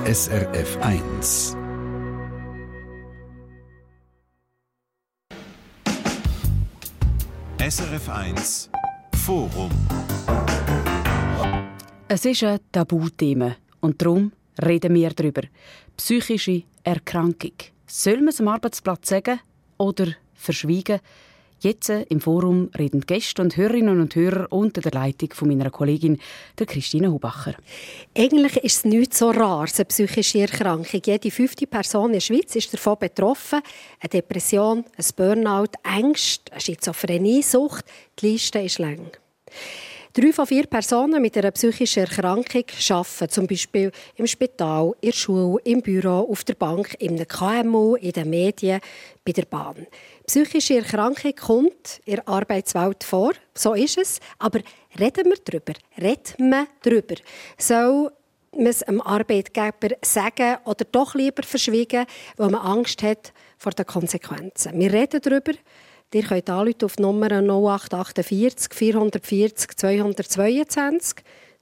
SRF 1. SRF 1 Forum. Es ist ein Tabuthema und darum reden wir darüber. Psychische Erkrankung. Soll man es am Arbeitsplatz sagen oder verschweigen? Jetzt im Forum reden Gäste und Hörerinnen und Hörer unter der Leitung von meiner Kollegin, der Christine Hubacher. Eigentlich ist es nicht so rar, eine psychische Erkrankung. Jede 5. Person in der Schweiz ist davon betroffen. Eine Depression, ein Burnout, Ängste, eine Schizophrenie, Sucht. Die Liste ist lang. 3 von 4 Personen mit einer psychischen Erkrankung arbeiten, zum Beispiel im Spital, in der Schule, im Büro, auf der Bank, in einem KMU, in den Medien, bei der Bahn. Psychische Erkrankung kommt in der Arbeitswelt vor, so ist es. Aber reden wir darüber? Reden wir darüber? Soll man es dem Arbeitgeber sagen oder doch lieber verschwiegen, weil man Angst hat vor den Konsequenzen? Wir reden darüber. Ihr könnt anrufen auf die Nummer 0848 440 222,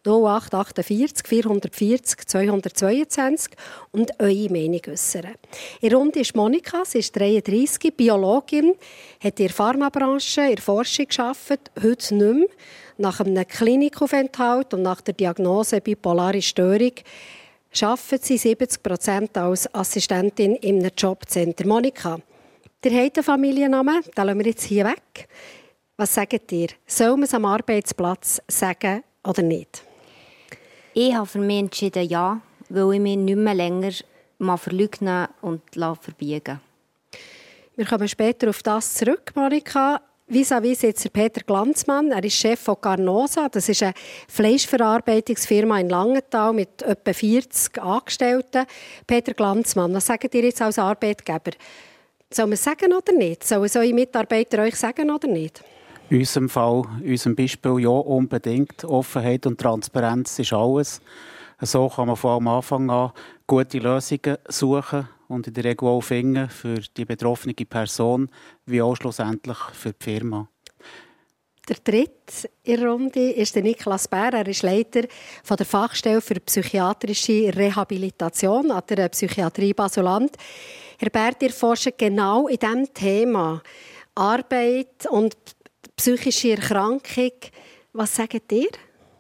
0848 440 222 und eure Meinung äußern. In der Runde ist Monika, sie ist 33, Biologin, hat in der Pharmabranche, in der Forschung gearbeitet, heute nicht mehr. Nach einem Klinikaufenthalt und nach der Diagnose bipolare Störung arbeitet sie 70% als Assistentin in einem Jobcenter. Monika, ihr habt einen Familiennamen, den lassen wir jetzt hier weg. Was sagt ihr? Soll man es am Arbeitsplatz sagen oder nicht? Ich habe für mich entschieden, ja, weil ich mich nicht mehr länger verleugnen und verbiegen. Wir kommen später auf das zurück, Monika. Vis-à-vis jetzt der Peter Glanzmann. Er ist Chef von Carnosa. Das ist eine Fleischverarbeitungsfirma in Langenthal mit etwa 40 Angestellten. Peter Glanzmann, was sagt ihr jetzt als Arbeitgeber? Soll man es sagen oder nicht? Sollen eure Mitarbeiter euch sagen oder nicht? In unserem Fall, in unserem Beispiel, ja, unbedingt. Offenheit und Transparenz ist alles. So kann man von Anfang an gute Lösungen suchen und in der Regel auch finden für die betroffene Person, wie auch schlussendlich für die Firma. Der dritte in der Runde ist der Niklas Bär. Er ist Leiter von der Fachstelle für psychiatrische Rehabilitation an der Psychiatrie Basel-Land. Herr Bär, ihr forscht genau in diesem Thema Arbeit und psychische Erkrankung. Was sagt ihr?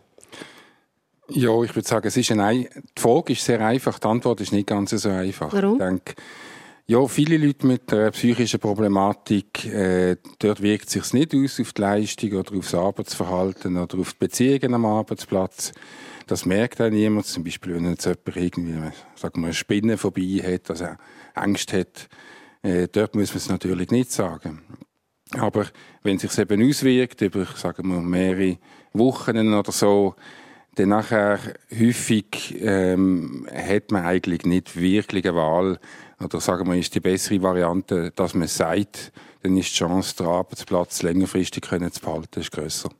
Ja, ich würde sagen, die Frage ist sehr einfach, die Antwort ist nicht ganz so einfach. Warum? Ich denke, ja, viele Leute mit einer psychischen Problematik, dort wirkt es sich nicht aus auf die Leistung oder auf das Arbeitsverhalten oder auf die Beziehungen am Arbeitsplatz. Das merkt auch niemand. Zum Beispiel, wenn jetzt jemand irgendwie, sagen wir, eine Spinne vorbei hat, also Angst hat, dort muss man es natürlich nicht sagen. Aber wenn es sich eben auswirkt, über, sagen wir, mehrere Wochen oder so, dann nachher häufig hat man eigentlich nicht wirklich eine Wahl. Oder sagen wir, ist die bessere Variante, dass man es sagt, dann ist die Chance, den Arbeitsplatz längerfristig zu behalten, ist grösser.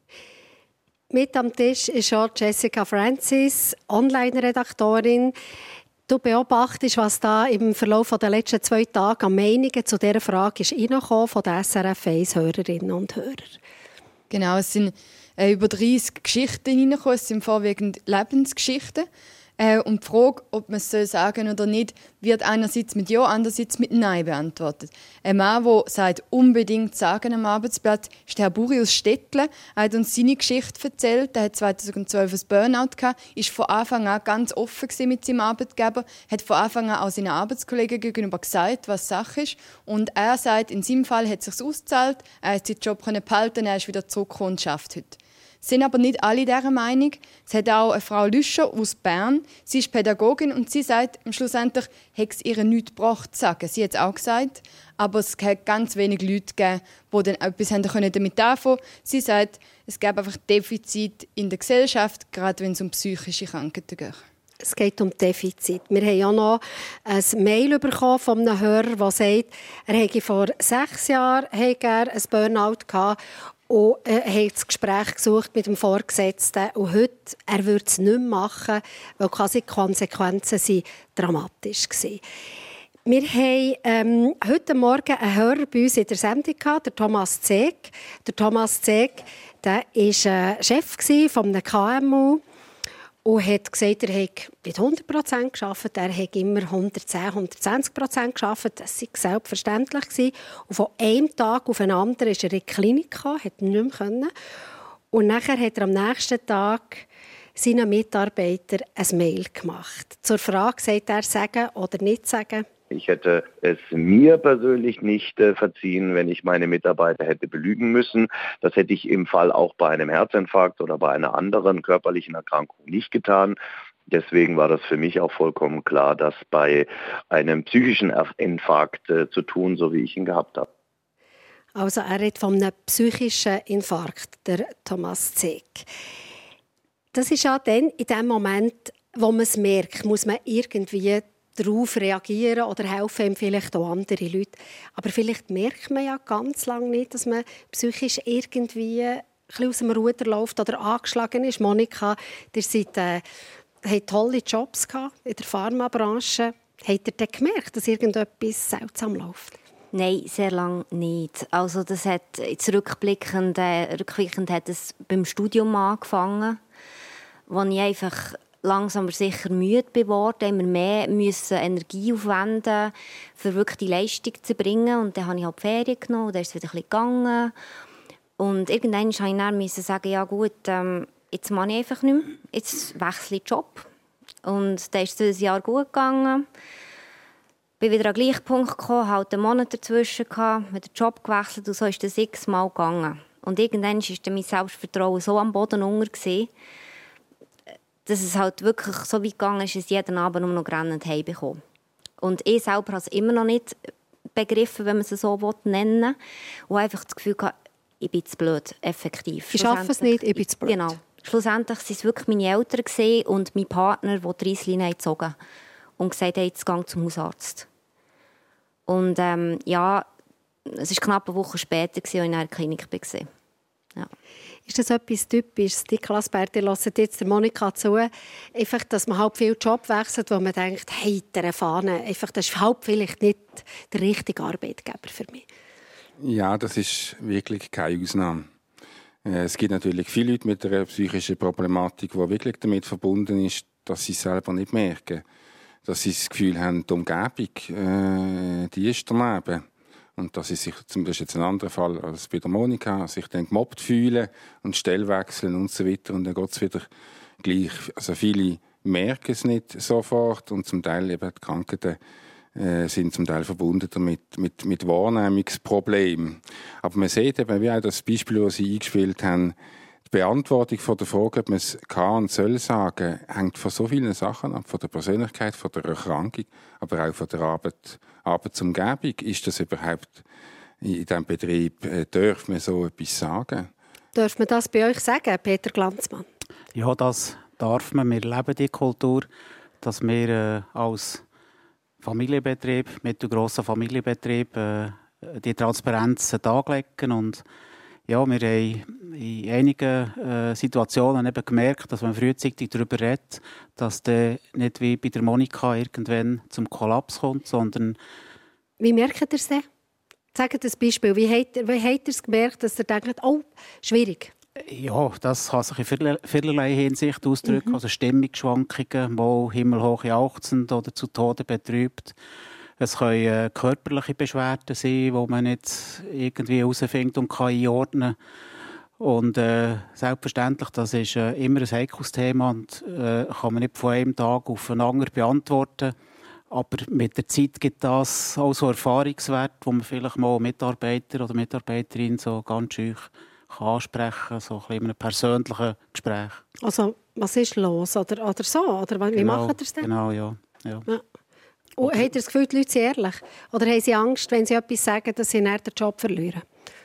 Mit am Tisch ist auch Jessica Francis, Online-Redaktorin. Du beobachtest, was da im Verlauf der letzten 2 Tage an Meinungen zu dieser Frage ist reingekommen von den SRF 1-Hörerinnen und Hörern. Genau, es sind über 30 Geschichten reingekommen. Es sind vorwiegend Lebensgeschichten. Und die Frage, ob man es sagen soll oder nicht, wird einerseits mit Ja, andererseits mit Nein beantwortet. Ein Mann, der sagt, unbedingt sagen am Arbeitsplatz, ist der Herr Buri aus Stettle. Er hat uns seine Geschichte erzählt. Er hat 2012 ein Burnout gehabt, ist von Anfang an ganz offen mit seinem Arbeitgeber, hat von Anfang an auch seinen Arbeitskollegen gegenüber gesagt, was Sache ist. Und er sagt, in seinem Fall hat es sich ausgezahlt, er hat seinen Job behalten, er ist wieder zurückgekommen und arbeitet heute. Es sind aber nicht alle dieser Meinung. Es hat auch eine Frau Lüscher aus Bern. Sie ist Pädagogin und sie sagt, schlussendlich hat es ihr nichts gebracht zu sagen. Sie hat es auch gesagt, aber es hat ganz wenig Leute gegeben, die dann etwas damit anfangen konnten. Sie sagt, es gäbe einfach Defizite in der Gesellschaft, gerade wenn es um psychische Krankheiten geht. Es geht um Defizit. Wir haben ja noch ein Mail bekommen von einem Hörer, der sagt, er hätte vor 6 Jahren ein Burnout gehabt. Und er hat das Gespräch gesucht mit dem Vorgesetzten. Und heute, er würde es nicht mehr machen, weil quasi die Konsequenzen sind dramatisch waren. Wir haben heute Morgen einen Hörer bei uns in der Sendung gehabt, der Thomas Zeg. Der Thomas Zeg, der war Chef von einem KMU. und hat gesagt, er hätte mit 100% gearbeitet, er hätte immer 110, 120% gearbeitet. Das war selbstverständlich. Und von einem Tag auf den anderen ist er in die Klinik gekommen, hat nicht mehr können. Und nachher hat er am nächsten Tag seinen Mitarbeitern ein Mail gemacht. Zur Frage, sagt er, sagen oder nicht sagen? Ich hätte es mir persönlich nicht verziehen, wenn ich meine Mitarbeiter hätte belügen müssen. Das hätte ich im Fall auch bei einem Herzinfarkt oder bei einer anderen körperlichen Erkrankung nicht getan. Deswegen war das für mich auch vollkommen klar, dass bei einem psychischen Infarkt zu tun, so wie ich ihn gehabt habe. Also er redet von einem psychischen Infarkt, der Thomas Zeck. Das ist ja dann in dem Moment, wo man es merkt, muss man irgendwie darauf reagieren oder helfen ihm vielleicht auch andere Leute. Aber vielleicht merkt man ja ganz lange nicht, dass man psychisch irgendwie ein bisschen aus dem Ruder läuft oder angeschlagen ist. Monika, ihr habt tolle Jobs gehabt in der Pharmabranche. Habt ihr denn gemerkt, dass irgendetwas seltsam läuft? Nein, sehr lange nicht. Also das hat jetzt rückwirkend hat es beim Studium angefangen, wo ich einfach langsam aber sicher müde geworden, immer mehr Energie aufwenden, für wirklich die Leistung zu bringen. Und dann habe ich halt Ferien genommen und dann ist es wieder ein bisschen gegangen. Und irgendwann musste ich dann sagen, ja gut, jetzt mache ich einfach nicht mehr. Jetzt wechsle ich den Job. Und dann ist es ein Jahr gut gegangen. Ich bin wieder an den gleichen Punkt gekommen, halt einen Monat dazwischen gehabt, mit dem Job gewechselt und so ist es 6 Mal gegangen. Und irgendwann war mein Selbstvertrauen so am Boden unter, dass es halt wirklich so weit gegangen ist, dass ich jeden Abend nur noch grennend heimbekomme. Und ich selber habe es immer noch nicht begriffen, wenn man es so nennen will. Und einfach das Gefühl hatte, ich bin zu blöd, effektiv. Ich schaffe es nicht, ich bin zu blöd. Genau. Schlussendlich waren es wirklich meine Eltern und mein Partner, die die Reissleine gezogen und gesagt haben, jetzt geh zum Hausarzt. Und ja, es war knapp eine Woche später, als ich in der Klinik war. Ja. Ist das etwas Typisches? Die Klassbärte hören jetzt der Monika zu. Einfach, dass man halt viel Job wechselt, wo man denkt, hey, der Fahne, einfach, das ist halt vielleicht nicht der richtige Arbeitgeber für mich. Ja, das ist wirklich keine Ausnahme. Es gibt natürlich viele Leute mit einer psychischen Problematik, die wirklich damit verbunden ist, dass sie es selber nicht merken. Dass sie das Gefühl haben, die Umgebung, die ist daneben. Und dass sie sich, das ist jetzt ein anderer Fall als bei der Monika, sich dann gemobbt fühlen und Stelle wechseln und so weiter. Und dann geht es wieder gleich. Also viele merken es nicht sofort und zum Teil eben die Krankheiten sind zum Teil verbunden damit, mit Wahrnehmungsproblemen. Aber man sieht eben, wie auch das Beispiel, das Sie eingespielt haben, die Beantwortung von der Frage, ob man es kann und soll sagen, hängt von so vielen Sachen ab, von der Persönlichkeit, von der Erkrankung, aber auch von der Arbeitsumgebung. Ist das überhaupt in diesem Betrieb, darf man so etwas sagen? Darf man das bei euch sagen, Peter Glanzmann? Ja, das darf man. Wir leben die Kultur, dass wir als Familienbetrieb, mittelgrosser Familienbetrieb, die Transparenz darlegen. Und ja, wir haben in einigen Situationen eben gemerkt, dass man frühzeitig darüber redet, dass der nicht wie bei der Monika irgendwann zum Kollaps kommt, sondern... Wie merkt ihr es denn? Sagt ein Beispiel. Wie habt ihr es gemerkt, dass ihr denkt, oh, schwierig? Ja, das kann sich in vielerlei Hinsicht ausdrücken. Also Stimmungsschwankungen, mal himmelhoch jauchzend oder zu Tode betrübt. Es können körperliche Beschwerden sein, die man nicht irgendwie herausfindet und kann einordnen kann. Und selbstverständlich, das ist immer ein heikles Thema und kann man nicht von einem Tag auf den anderen beantworten. Aber mit der Zeit gibt das auch so Erfahrungswerte, wo man vielleicht mal Mitarbeiter oder Mitarbeiterin so ganz schön ansprechen kann, so ein bisschen in einem persönlichen Gespräch. Also, was ist los? Oder so? Oder wie genau, macht ihr es denn? Genau, ja. Und habt ihr das Gefühl, die Leute sind ehrlich? Oder haben sie Angst, wenn sie etwas sagen, dass sie dann den Job verlieren?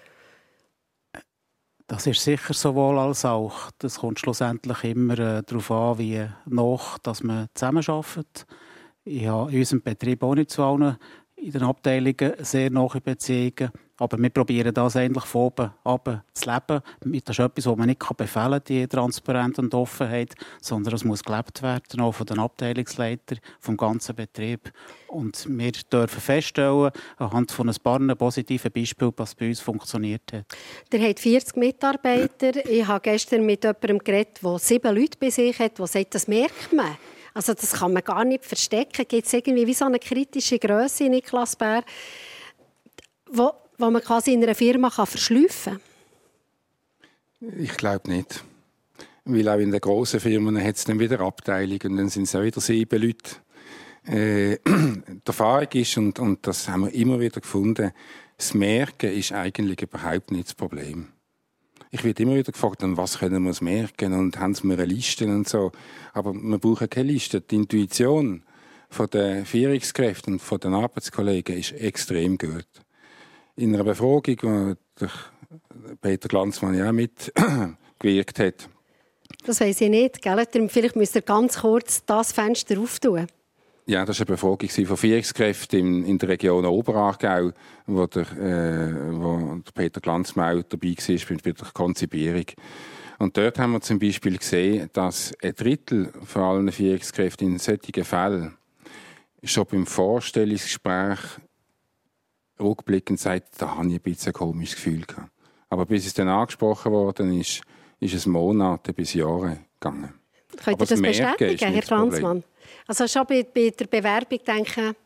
Das ist sicher sowohl als auch. Das kommt schlussendlich immer darauf an, wie nah dass man zusammenarbeitet. Ich habe in unserem Betrieb auch nicht zu allen in den Abteilungen sehr nahe Beziehungen. Aber wir probieren das eigentlich von oben runter zu leben. Das ist etwas, was man nicht befehlen kann, die Transparenz und Offenheit, sondern es muss gelebt werden, auch von den Abteilungsleitern, vom ganzen Betrieb. Und wir dürfen feststellen, anhand von ein paar positiven Beispielen, was bei uns funktioniert hat. Ihr habt 40 Mitarbeiter. Ich habe gestern mit jemandem geredet, der 7 Leute bei sich hat, der sagt, das merkt man. Also das kann man gar nicht verstecken. Gibt es irgendwie wie so eine kritische Grösse, Niklas Bär, wo man quasi in einer Firma verschleifen kann? Ich glaube nicht. Weil auch in den grossen Firmen hat es dann wieder Abteilungen und dann sind es auch wieder 7 Leute. Die Erfahrung ist, und das haben wir immer wieder gefunden, das Merken ist eigentlich überhaupt nicht das Problem. Ich werde immer wieder gefragt, was können wir merken und haben wir eine Liste und so. Aber wir brauchen keine Liste. Die Intuition von den Führungskräften und von den Arbeitskollegen ist extrem gut. In einer Befragung, wo der Peter Glanzmann ja mitgewirkt hat. Das weiss ich nicht, gell? Vielleicht müsst ihr ganz kurz das Fenster auftun. Ja, das war eine Befragung von Führungskräften in der Region Oberaargau, wo der Peter Glanzmann dabei war bei der Konzipierung. Und dort haben wir zum Beispiel gesehen, dass 1/3 von allen Führungskräften in solchen Fällen schon beim Vorstellungsgespräch rückblickend sagt, da habe ich ein bisschen ein komisches Gefühl gehabt. Aber bis es dann angesprochen worden ist es Monate bis Jahre gegangen. Könnt ihr das bestätigen, Herr Glanzmann? Also schon bei der Bewerbung denken...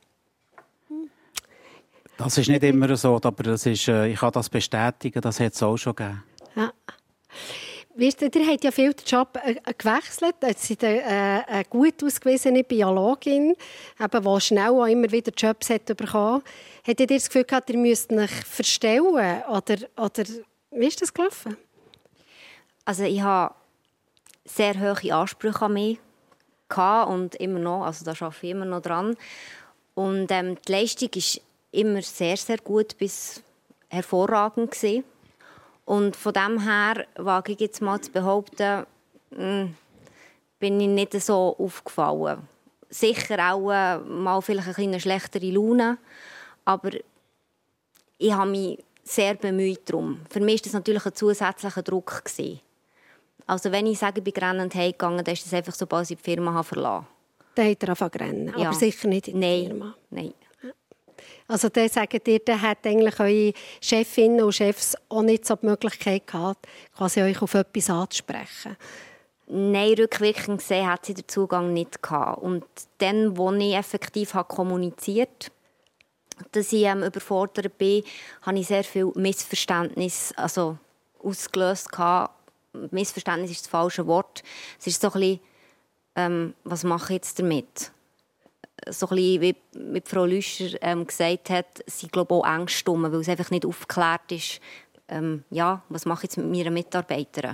Das ist nicht immer so, aber ich kann das bestätigen, das hat es auch schon gegeben. Ja. Weißt du, ihr habt ja viel den Job gewechselt. Jetzt seid eine gut ausgewiesene Biologin, die schnell auch immer wieder Jobs hat bekommen. Habt ihr das Gefühl gehabt, ihr müsst euch verstellen? Oder wie ist das gelaufen? Also ich habe sehr hohe Ansprüche an mich und immer noch, also da arbeite ich immer noch dran. Und die Leistung war immer sehr, sehr gut bis hervorragend gewesen. Und von dem her wage ich jetzt mal zu behaupten, bin ich nicht so aufgefallen. Sicher auch mal vielleicht eine schlechtere Laune, aber ich habe mich sehr bemüht darum. Für mich war das natürlich ein zusätzlicher Druck gewesen. Also wenn ich sage, ich bin rennend heimgegangen, dann ist das einfach, sobald ich die Firma verlassen habe. Dann hat er angefangen zu rennen, ja. Aber sicher nicht in der Firma. Nein. Also dann sagt ihr, dann hat eigentlich eure Chefinnen und Chefs auch nicht so die Möglichkeit gehabt, quasi euch auf etwas anzusprechen? Nein, rückwirkend gesehen hat sie den Zugang nicht gehabt. Und dann, als ich effektiv kommuniziert habe, dass ich überfordert bin, habe ich sehr viel Missverständnis ausgelöst. Missverständnis ist das falsche Wort. Es ist so ein bisschen, was mache ich jetzt damit? So ein bisschen, wie Frau Lüscher gesagt hat, sind glaube auch Ängste, weil es einfach nicht aufgeklärt ist, was mache ich jetzt mit meiner Mitarbeiterin?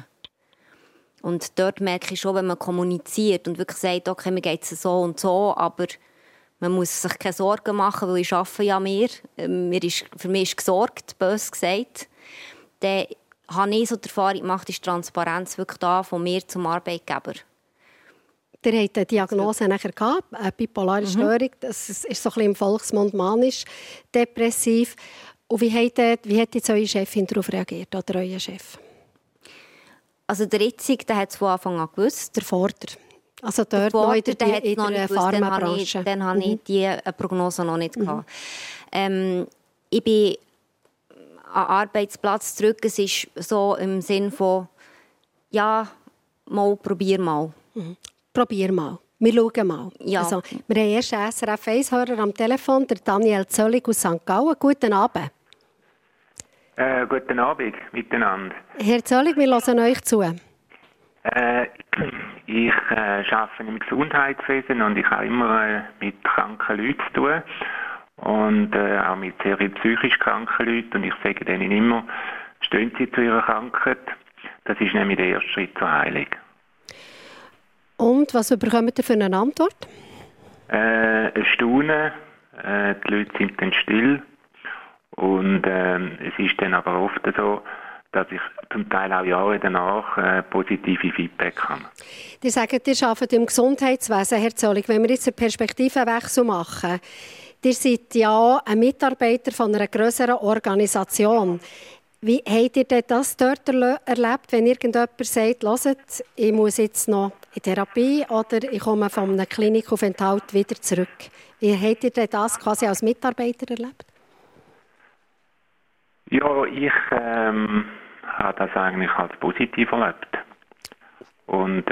Und dort merke ich schon, wenn man kommuniziert und wirklich sagt, okay, mir geht es so und so, aber man muss sich keine Sorgen machen, weil ich arbeite ja mehr. Für mich ist gesorgt, bös gesagt. Dann habe ich so die Erfahrung gemacht, ist Transparenz wirklich da von mir zum Arbeitgeber. Ihr habt eine Diagnose nachher gehabt, eine bipolare Störung. Das ist so ein bisschen im Volksmund manisch, depressiv. Und wie hat jetzt eure Chefin darauf reagiert, oder euer Chef? Also der Ritzig, der hat es von Anfang an gewusst. Der Vorder. Also dort noch in der Pharmabranche. Dann habe ich diese Prognose noch nicht gehabt. Ich bin am Arbeitsplatz zurück. Es ist so im Sinn von, ja, probier mal. Probier mal. Wir schauen mal. Ja. Also, wir haben erst einen SRF 1-Hörer am Telefon, der Daniel Zöllig aus St. Gallen. Guten Abend. Guten Abend miteinander. Herr Zöllig, wir hören euch zu. Ich arbeite im Gesundheitswesen und ich habe immer mit kranken Leuten zu tun. Und auch mit sehr psychisch kranken Leuten. Und ich sage denen immer, stehen Sie zu Ihrer Krankheit. Das ist nämlich der erste Schritt zur Heilung. Und was bekommt ihr für eine Antwort? Ein Staunen. Die Leute sind dann still. Und es ist dann aber oft so, dass ich zum Teil auch Jahre danach positive Feedback habe. Die sagen, ihr arbeitet im Gesundheitswesen, Herr Zöllig. Wenn wir jetzt einen Perspektivenwechsel machen, Ihr seid ja ein Mitarbeiter von einer grösseren Organisation. Wie habt ihr denn das dort erlebt, wenn irgendjemand sagt, hört, ich muss jetzt noch in Therapie oder ich komme von einem Klinikaufenthalt wieder zurück? Wie habt ihr denn das quasi als Mitarbeiter erlebt? Ja, ich habe das eigentlich als positiv erlebt. Und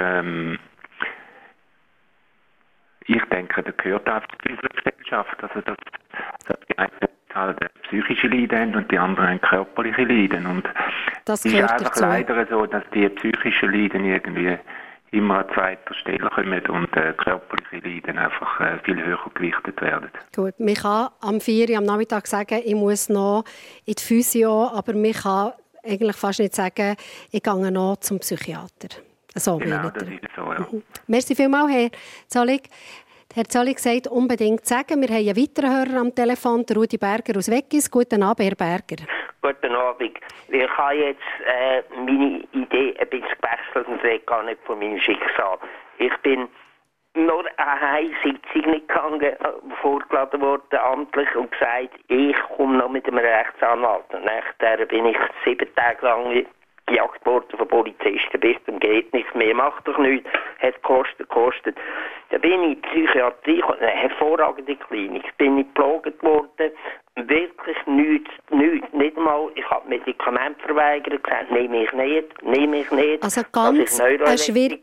ich denke, das gehört auch zu unserer Gesellschaft. Also, dass die einen halt psychische Leiden haben und die anderen körperliche Leiden. Und das es ist einfach dazu. leider so, dass die psychischen Leiden irgendwie immer an zweiter Stelle kommen und körperliche Leiden einfach viel höher gewichtet werden. Gut, man kann am 4 Uhr am Nachmittag sagen, ich muss noch in die Physio, aber man kann eigentlich fast nicht sagen, ich gehe noch zum Psychiater. So genau, das ist so, ja. Merci vielmals, Herr Zollig. Herr Zollig sagt, unbedingt sagen. Wir haben einen weiteren Hörer am Telefon, der Rudi Berger aus Weggis. Guten Abend, Herr Berger. Guten Abend. Ich habe jetzt meine Idee ein bisschen gewechselt und rede gar nicht von meinem Schicksal. Ich bin nur eine Sitzung nicht gegangen, vorgeladen worden, amtlich, und gesagt, ich komme noch mit einem Rechtsanwalt. Und nachher bin ich 7 Tage lang gejagt worden von Polizisten bis zum geht nichts mehr, macht doch nichts, hat gekostet. Da bin ich in die Psychiatrie, eine hervorragende Klinik, bin ich gepflegt worden, wirklich nichts, nicht mal, ich habe Medikamente verweigert, gesagt, nehme ich nicht. Also ganz eine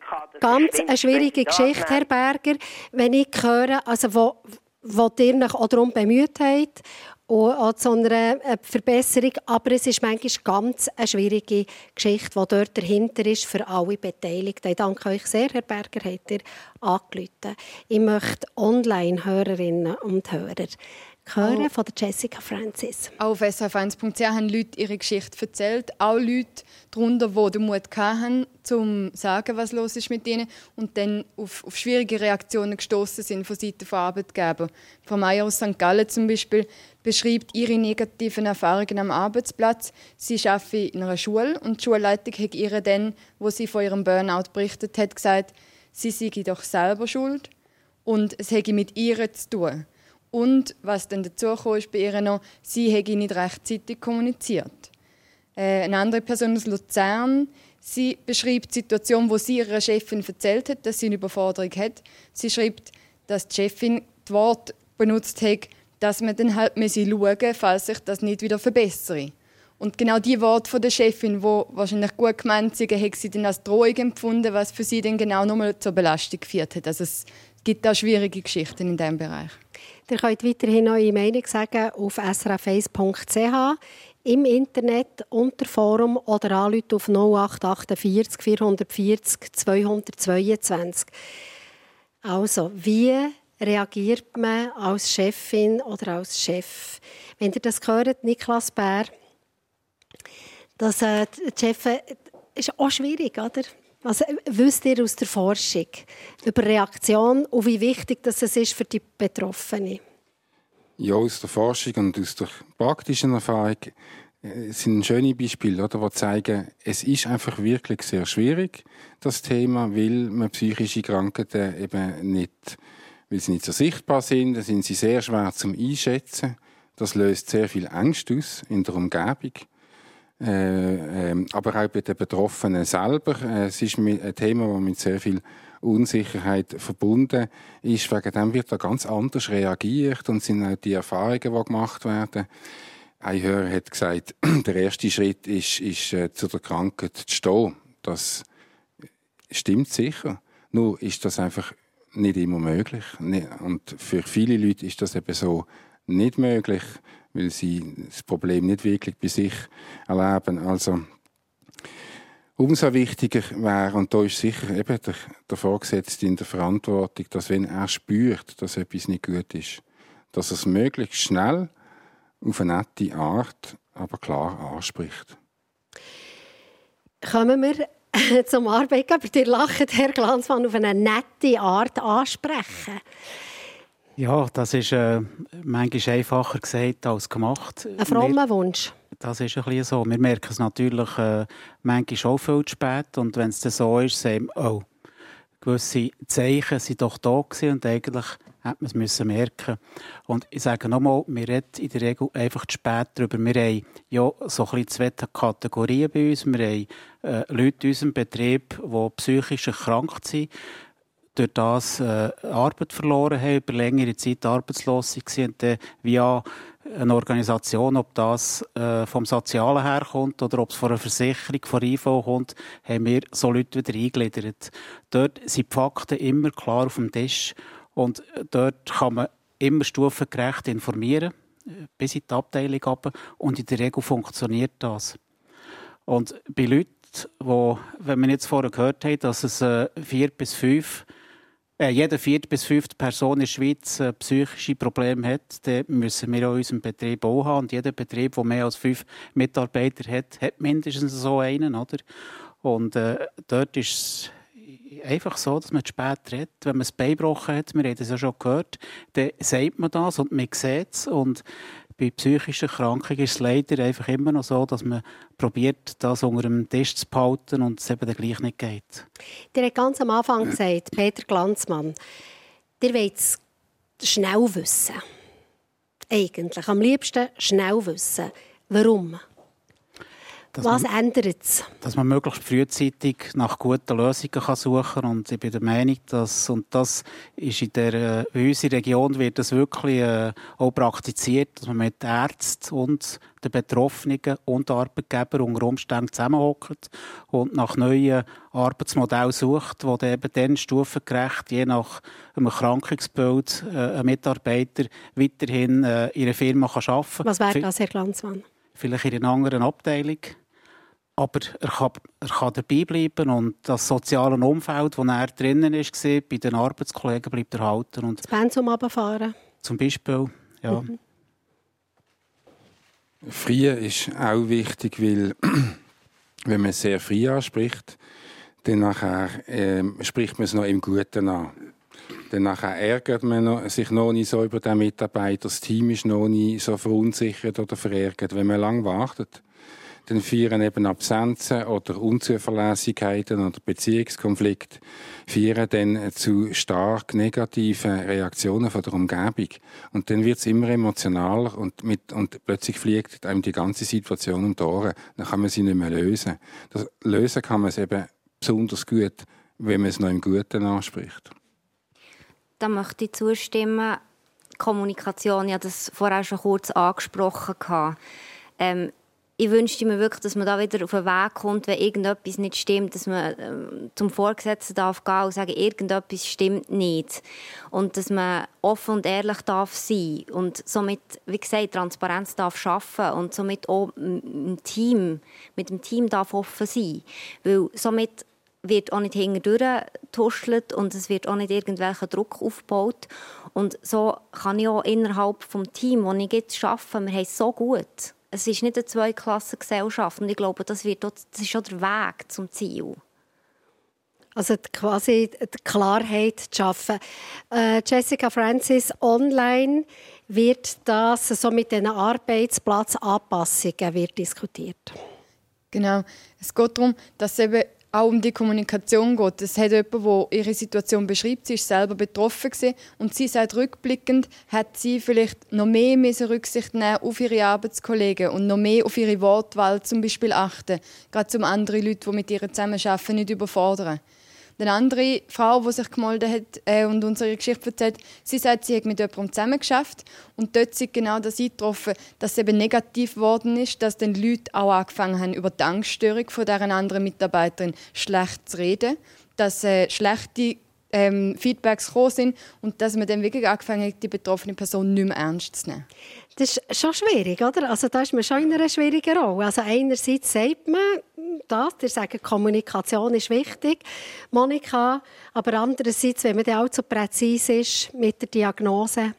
schwierige Geschichte, Herr Berger, wenn ich höre, also wo ihr euch auch darum bemüht habt, und zu einer Verbesserung. Aber es ist manchmal ganz eine schwierige Geschichte, die dort dahinter ist für alle Beteiligten. Ich danke euch sehr, Herr Berger, habt ihr angerufen. Ich möchte Online-Hörerinnen und Hörer hören von der Jessica Francis. Auch auf srf1.ch haben Leute ihre Geschichte erzählt. Auch Leute darunter, die den Mut hatten, zum zu sagen, was los ist mit ihnen, und dann auf schwierige Reaktionen gestoßen sind von Seiten von Arbeitgebern. Frau Meier aus St. Gallen zum Beispiel beschreibt ihre negativen Erfahrungen am Arbeitsplatz. Sie arbeitet in einer Schule und die Schulleitung hat ihr dann, wo sie von ihrem Burnout berichtet hat, gesagt, sie sei doch selber schuld und es hätte mit ihr zu tun. Und was dann dazu kam, ist bei ihr noch, sie hätte nicht rechtzeitig kommuniziert. Eine andere Person aus Luzern, sie beschreibt die Situation, wo sie ihrer Chefin erzählt hat, dass sie eine Überforderung hat. Sie schreibt, dass die Chefin das Wort benutzt hat, dass man dann halt schauen müsse, falls sich das nicht wieder verbessere. Und genau die Worte von der Chefin, die wahrscheinlich gut gemeint sind, hat sie dann als Drohung empfunden, was für sie dann genau nochmal zur Belastung geführt hat. Also es gibt auch schwierige Geschichten in diesem Bereich. Ihr könnt weiterhin eure Meinung sagen auf srf1.ch, im Internet, unter Forum oder anrufen auf 0848 440 222. Also, wie reagiert man als Chefin oder als Chef? Wenn ihr das hört, Niklas Bär, das die Chefin ist auch schwierig, oder? Was wisst ihr aus der Forschung über Reaktion und wie wichtig das ist für die Betroffenen? Ja, aus der Forschung und aus der praktischen Erfahrung sind schöne Beispiele, oder, die zeigen, es ist einfach wirklich sehr schwierig, das Thema, weil man psychische Krankheiten eben nicht, weil sie nicht so sichtbar sind, dann sind sie sehr schwer zum Einschätzen. Das löst sehr viel Angst aus in der Umgebung. Aber auch bei den Betroffenen selber. Es ist ein Thema, das mit sehr viel Unsicherheit verbunden ist. Wegen dem wird da ganz anders reagiert und sind auch die Erfahrungen, die gemacht werden. Ein Hörer hat gesagt, der erste Schritt ist zu der Krankheit zu stehen. Das stimmt sicher. Nur ist das einfach nicht immer möglich. Und für viele Leute ist das eben so nicht möglich, weil sie das Problem nicht wirklich bei sich erleben. Also umso wichtiger wäre, und da ist sicher eben der Vorgesetzte in der Verantwortung, dass wenn er spürt, dass etwas nicht gut ist, dass er es möglichst schnell auf eine nette Art, aber klar anspricht. Kommen wir zum Arbeitgeber. Ihr lacht, Herr Glanzmann, auf eine nette Art ansprechen. Ja, das ist manchmal einfacher gesagt als gemacht. Ein frommer Wunsch. Das ist ein bisschen so. Wir merken es natürlich manchmal schon viel zu spät. Und wenn es dann so ist, sagen wir, gewisse Zeichen sind doch da gewesen und eigentlich hätte man es müssen merken. Und ich sage nochmal, wir reden in der Regel einfach zu spät darüber. Wir haben ja so ein bisschen zwei Kategorien bei uns. Wir haben Leute in unserem Betrieb, die psychisch erkrankt sind, durch das Arbeit verloren haben, über längere Zeit arbeitslos waren und dann via eine Organisation, ob das vom Sozialen herkommt oder ob es von einer Versicherung, von IV kommt, haben wir so Leute wieder eingegliedert. Dort sind die Fakten immer klar auf dem Tisch und dort kann man immer stufengerecht informieren, bis in die Abteilung runter, und in der Regel funktioniert das. Und bei Leuten, die, wenn wir jetzt vorher gehört haben, dass es jede 4. bis 5. Person in der Schweiz psychische Probleme hat, dann müssen wir auch in unserem Betrieb auch haben. Und jeder Betrieb, der mehr als 5 Mitarbeiter hat, hat mindestens so einen. Oder? Und dort ist es einfach so, dass man zu spät redet. Wenn man das Bein gebrochen hat, wir haben das ja schon gehört, dann sagt man das und man sieht es. Und bei psychischen Erkrankungen ist es leider einfach immer noch so, dass man probiert, das unter dem Tisch zu behalten und es eben dann gleich nicht geht. Ihr habt ganz am Anfang gesagt, Peter Glanzmann, ihr wollt es schnell wissen. Eigentlich. Am liebsten schnell wissen. Warum? Was ändert es? Dass man möglichst frühzeitig nach guten Lösungen suchen kann. Und ich bin der Meinung, dass, und das ist in unserer Region wird das wirklich auch praktiziert, dass man mit Ärzten und den Betroffenen und den Arbeitgebern unter Umständen zusammenhockt und nach neuen Arbeitsmodellen sucht, wo dann eben dann stufengerecht, je nach einem Erkrankungsbild, ein Mitarbeiter weiterhin in einer Firma arbeiten kann. Was wäre das, Herr Glanzmann? Vielleicht in einer anderen Abteilung. Aber er kann dabei bleiben und das soziale Umfeld, wo er drinnen war, bei den Arbeitskollegen bleibt erhalten. Und das Pensum runterfahren? Zum Beispiel, ja. Früh ist auch wichtig, weil wenn man sehr früh anspricht, dann nachher, spricht man es noch im Guten an. Dann nachher ärgert man sich noch nicht so über den Mitarbeiter, das Team ist noch nicht so verunsichert oder verärgert. Wenn man lange wartet, dann führen eben Absenzen oder Unzuverlässigkeiten oder Beziehungskonflikte führen dann zu stark negativen Reaktionen von der Umgebung. Und dann wird es immer emotionaler und plötzlich fliegt einem die ganze Situation um die Ohren. Dann kann man sie nicht mehr lösen. Lösen kann man es eben besonders gut, wenn man es noch im Guten anspricht. Da möchte ich zustimmen. Kommunikation, ich habe das vorher schon kurz angesprochen. Ich wünschte mir wirklich, dass man da wieder auf den Weg kommt, wenn irgendetwas nicht stimmt, dass man zum Vorgesetzten darf gehen und sagen, irgendetwas stimmt nicht. Und dass man offen und ehrlich darf sein und somit, wie gesagt, Transparenz darf schaffen und somit auch mit dem Team darf offen sein. Weil somit wird auch nicht hintendurch getuschelt und es wird auch nicht irgendwelcher Druck aufgebaut. Und so kann ich auch innerhalb des Teams, das ich jetzt arbeite, wir haben es so gut. Es ist nicht eine Zweiklassengesellschaft und ich glaube, das ist schon der Weg zum Ziel. Also quasi die Klarheit zu schaffen. Jessica Francis, online wird das so mit den Arbeitsplatzanpassungen wird diskutiert. Genau. Es geht darum, dass es eben auch um die Kommunikation geht. Es hat jemand, der ihre Situation beschreibt, sie ist selber betroffen gewesen, und sie sagt rückblickend, hat sie vielleicht noch mehr Rücksicht nehmen auf ihre Arbeitskollegen und noch mehr auf ihre Wortwahl zum Beispiel achten, gerade um andere Leute, die mit ihr zusammenarbeiten, nicht überfordern. Eine andere Frau, die sich gemeldet hat und unsere Geschichte erzählt, sie sagt, sie hat mit jemandem zusammengearbeitet und dort ist genau das eingetroffen, dass es eben negativ geworden ist, dass dann Leute auch angefangen haben, über die Angststörung von dieser anderen Mitarbeiterin schlecht zu reden, dass schlechte Feedbacks gekommen sind und dass man dann wirklich angefangen hat, die betroffene Person nicht mehr ernst zu nehmen. Das ist schon schwierig, oder? Also da ist man schon in einer schwierigen Rolle. Also einerseits sagt man, ihr sagt, Kommunikation ist wichtig, Monika, aber andererseits, wenn man dann auch so präzise ist mit der Diagnose,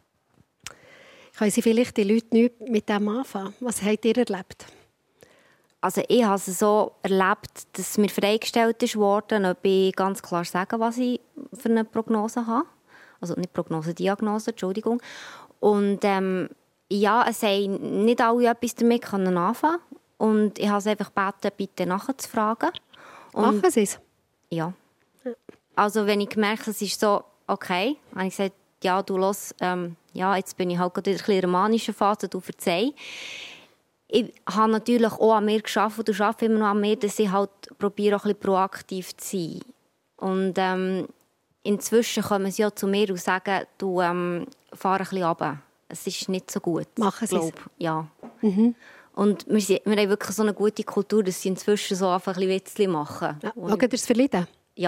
können Sie vielleicht die Leute nicht mit dem anfangen. Was habt ihr erlebt? Also ich habe es so erlebt, dass mir freigestellt wurde, ob ich ganz klar sagen, was ich für eine Prognose habe. Also nicht Prognose, Diagnose, Entschuldigung. Und ja, es haben nicht alle etwas damit anfangen. Und ich habe sie einfach gebeten, bitte nachzufragen. Und machen Sie es? Ja. Also wenn ich gemerkt habe, es ist so, okay, habe ich gesagt, ja, du hörst, jetzt bin ich halt gerade in einer bisschen romanischen Phase, du verzeih. Ich habe natürlich auch an mir gearbeitet und arbeite immer noch an mir, dass ich halt probiere, auch ein bisschen proaktiv zu sein. Und inzwischen kommen sie ja zu mir und sagen, du fahr ein bisschen runter. Es ist nicht so gut. Machen sie es? Ja. Mhm. Und wir haben wirklich so eine gute Kultur, dass sie inzwischen so einfach ein bisschen Witzchen machen. Ja, schaut ihr es verleiden? Ja.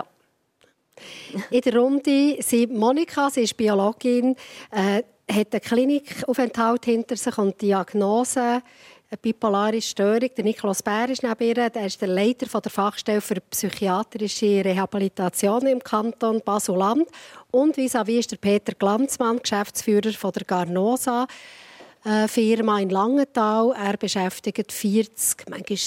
In der Runde sind Monika, sie ist Biologin, hat einen Klinikaufenthalt hinter sich und Diagnose, eine bipolare Störung. Der Niklas Bär ist neben ihr, der ist der Leiter der Fachstelle für psychiatrische Rehabilitation im Kanton Basel-Land. Und vis-à-vis ist der Peter Glanzmann, Geschäftsführer von der Garnosa Firma in Langenthal. Er beschäftigt 40, manchmal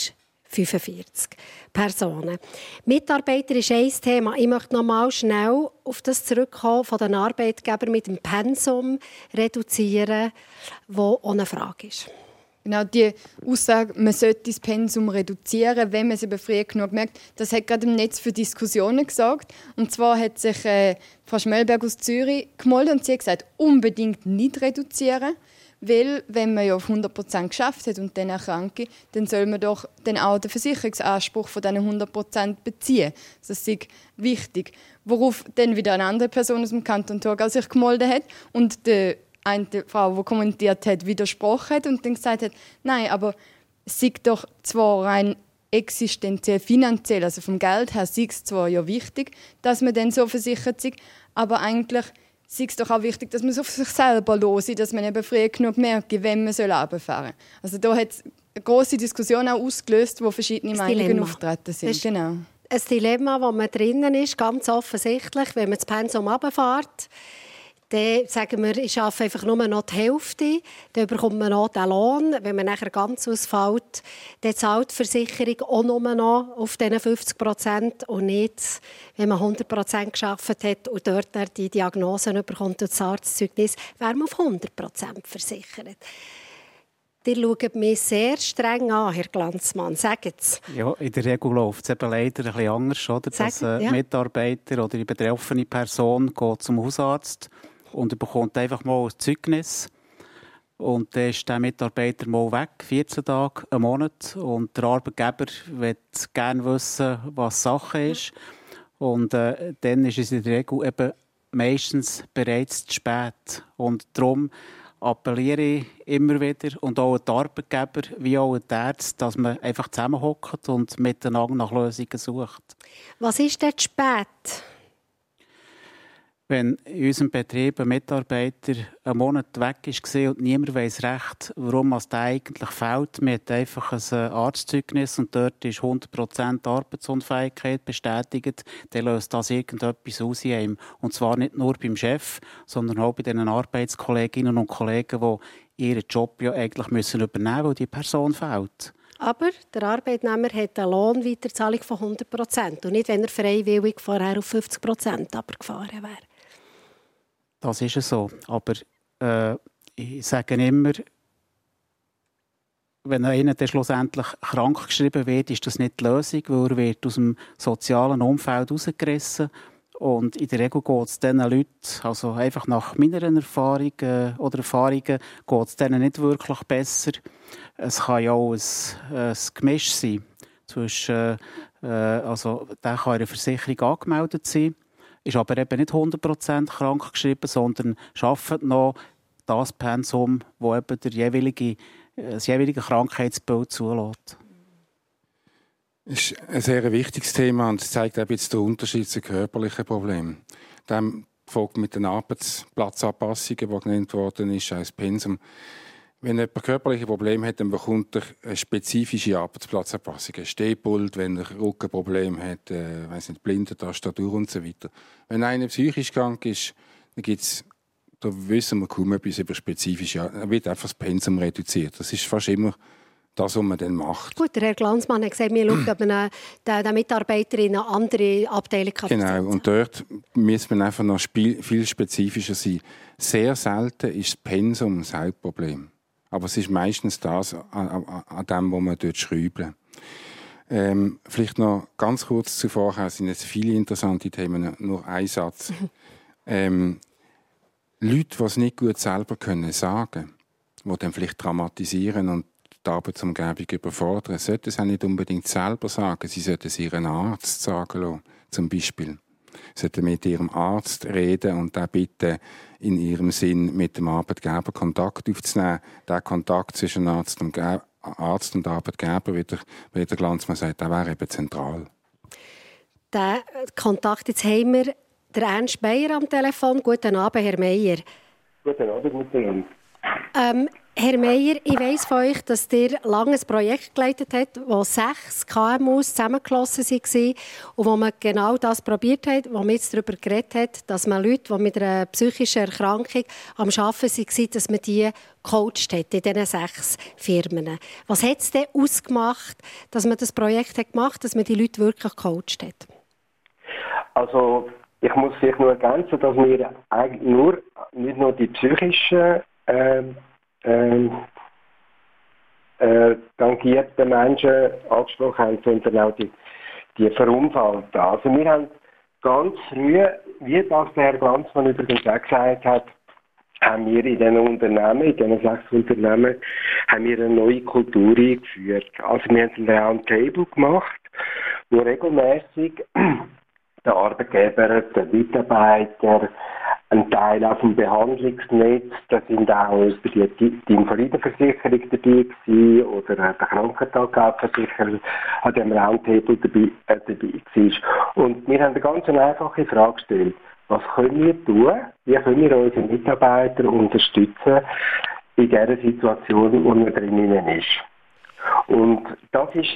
45 Personen. Mitarbeiter ist ein Thema. Ich möchte noch mal schnell auf das zurückkommen, von den Arbeitgebern mit dem Pensum reduzieren, das auch eine Frage ist. Genau, die Aussage, man sollte das Pensum reduzieren, wenn man es eben früh genug merkt, das hat gerade im Netz für Diskussionen gesorgt. Und zwar hat sich Frau Schmelberg aus Zürich gemeldet und sie hat gesagt, unbedingt nicht reduzieren. Weil, wenn man ja auf 100% geschafft hat und dann erkrankt, dann soll man doch dann auch den Versicherungsanspruch von diesen 100% beziehen. Das ist wichtig. Worauf dann wieder eine andere Person aus dem Kanton Thurgau sich gemeldet hat und die eine Frau, die kommentiert hat, widersprochen hat und dann gesagt hat, nein, aber es sei doch zwar rein existenziell, finanziell, also vom Geld her, sei es zwar ja wichtig, dass man dann so versichert ist, aber eigentlich sei es doch auch wichtig, dass man es auf sich selber los ist, dass man eben früh genug merkt, wenn man runterfahren soll. Also da hat es eine grosse Diskussion auch ausgelöst, wo verschiedene Meinungen auftreten sind. Genau. Ein Dilemma, wo man drinnen ist, ganz offensichtlich, wenn man das Pensum runterfährt, dann sagen wir, ich arbeite einfach nur noch die Hälfte, dann bekommt man noch den Lohn. Wenn man nachher ganz ausfällt, dann zahlt die Versicherung auch nur noch auf diesen 50% und nicht, wenn man 100% gearbeitet hat und dort die Diagnosen bekommt und das Arztzeugnis, wäre man auf 100% versichert. Ihr schaut mich sehr streng an, Herr Glanzmann. Sagen Sie. Ja, in der Regel läuft es eben leider ein bisschen anders, oder? Dass Mitarbeiter oder die betroffene Person geht zum Hausarzt und er bekommt einfach mal ein Zeugnis. Und dann ist der Mitarbeiter mal weg, 14 Tage, einen Monat. Und der Arbeitgeber will gerne wissen, was Sache ist. Und dann ist es in der Regel eben meistens bereits zu spät. Und darum appelliere ich immer wieder und auch an die Arbeitgeber wie auch an die Ärzte, dass man einfach zusammenhockt und miteinander nach Lösungen sucht. Was ist denn zu spät? Wenn in unserem Betrieb ein Mitarbeiter einen Monat weg war und niemand weiss recht, warum es der eigentlich fehlt, man hat einfach ein Arztzeugnis und dort ist 100% Arbeitsunfähigkeit bestätigt, dann löst das irgendetwas aus in einem. Und zwar nicht nur beim Chef, sondern auch bei den Arbeitskolleginnen und Kollegen, die ihren Job ja eigentlich müssen übernehmen müssen, weil die Person fehlt. Aber der Arbeitnehmer hat eine Lohnweiterzahlung von 100% und nicht, wenn er freiwillig vorher auf 50% abgefahren wäre. Das ist es so. Aber ich sage immer, wenn einer dann schlussendlich krank geschrieben wird, ist das nicht die Lösung, weil er wird aus dem sozialen Umfeld rausgerissen. Und in der Regel geht es diesen Leuten, also einfach nach meiner Erfahrung oder Erfahrungen, geht es denen nicht wirklich besser. Es kann ja auch ein Gemisch sein. Zwischen, also der kann in der Versicherung angemeldet sein, ist aber eben nicht 100% krank geschrieben, sondern arbeitet noch das Pensum, das eben das jeweilige Krankheitsbild zulässt. Das ist ein sehr wichtiges Thema und es zeigt auch jetzt den Unterschied zu körperlichen Problemen. Dann folgt mit den Arbeitsplatzanpassungen, die genannt worden ist, als Pensum. Wenn jemand körperliche Probleme hat, dann bekommt er eine spezifische Arbeitsplatzanpassung. Ein Stehpult, wenn er Rückenprobleme hat, blinde Tastatur und so weiter. Wenn einer psychisch krank ist, dann da wissen wir kaum etwas über spezifische. Da wird einfach das Pensum reduziert. Das ist fast immer das, was man dann macht. Gut, der Herr Glanzmann hat gesagt, wir schauen, ob man den Mitarbeiter in eine andere Abteilung kann. Genau, und dort muss man einfach noch viel spezifischer sein. Sehr selten ist das Pensum das Hauptproblem. Aber es ist meistens das, an dem, wo man dort schrauben. Vielleicht noch ganz kurz zuvor, es sind jetzt viele interessante Themen, nur ein Satz. Leute, die es nicht gut selber können sagen, die dann vielleicht dramatisieren und die Arbeitsumgebung überfordern, sollten es auch nicht unbedingt selber sagen. Sie sollten es ihren Arzt sagen lassen, zum Beispiel. Sie sollten mit ihrem Arzt reden und auch bitten, in ihrem Sinn mit dem Arbeitgeber Kontakt aufzunehmen. Der Kontakt zwischen Arzt und Arbeitgeber, wie der Glanzmann sagt, der wäre eben zentral. Den Kontakt, jetzt haben wir den Ernst Meier am Telefon. Guten Abend, Herr Meier. Guten Abend miteinander. Herr Meier, ich weiss von euch, dass ihr lange ein Projekt geleitet habt, wo 6 KMUs zusammengeschlossen waren und wo man genau das probiert hat, wo man jetzt darüber geredet hat, dass man Leute, die mit einer psychischen Erkrankung am Arbeiten waren, dass man die gecoacht hat in diesen 6 Firmen. Was hat es denn ausgemacht, dass man das Projekt hat gemacht hat, dass man die Leute wirklich gecoacht hat? Also, ich muss vielleicht nur ergänzen, dass wir eigentlich nicht nur die psychischen tangierten Menschen angesprochen haben, sondern auch die Verunfallten. Also wir haben ganz früh, wie das der Herr Glanzmann übrigens auch gesagt hat, haben wir in diesen Unternehmen, in diesen 6 Unternehmen, haben wir eine neue Kultur eingeführt. Also wir haben ein Roundtable gemacht, wo regelmäßig der Arbeitgeber, der Mitarbeiter, ein Teil aus dem Behandlungsnetz, da sind auch die Invalidenversicherung dabei gewesen, oder der Krankentaggeldversicherer an dem Roundtable dabei war. Und wir haben eine ganz einfache Frage gestellt. Was können wir tun? Wie können wir unsere Mitarbeiter unterstützen in dieser Situation, wo man drinnen ist? Und das ist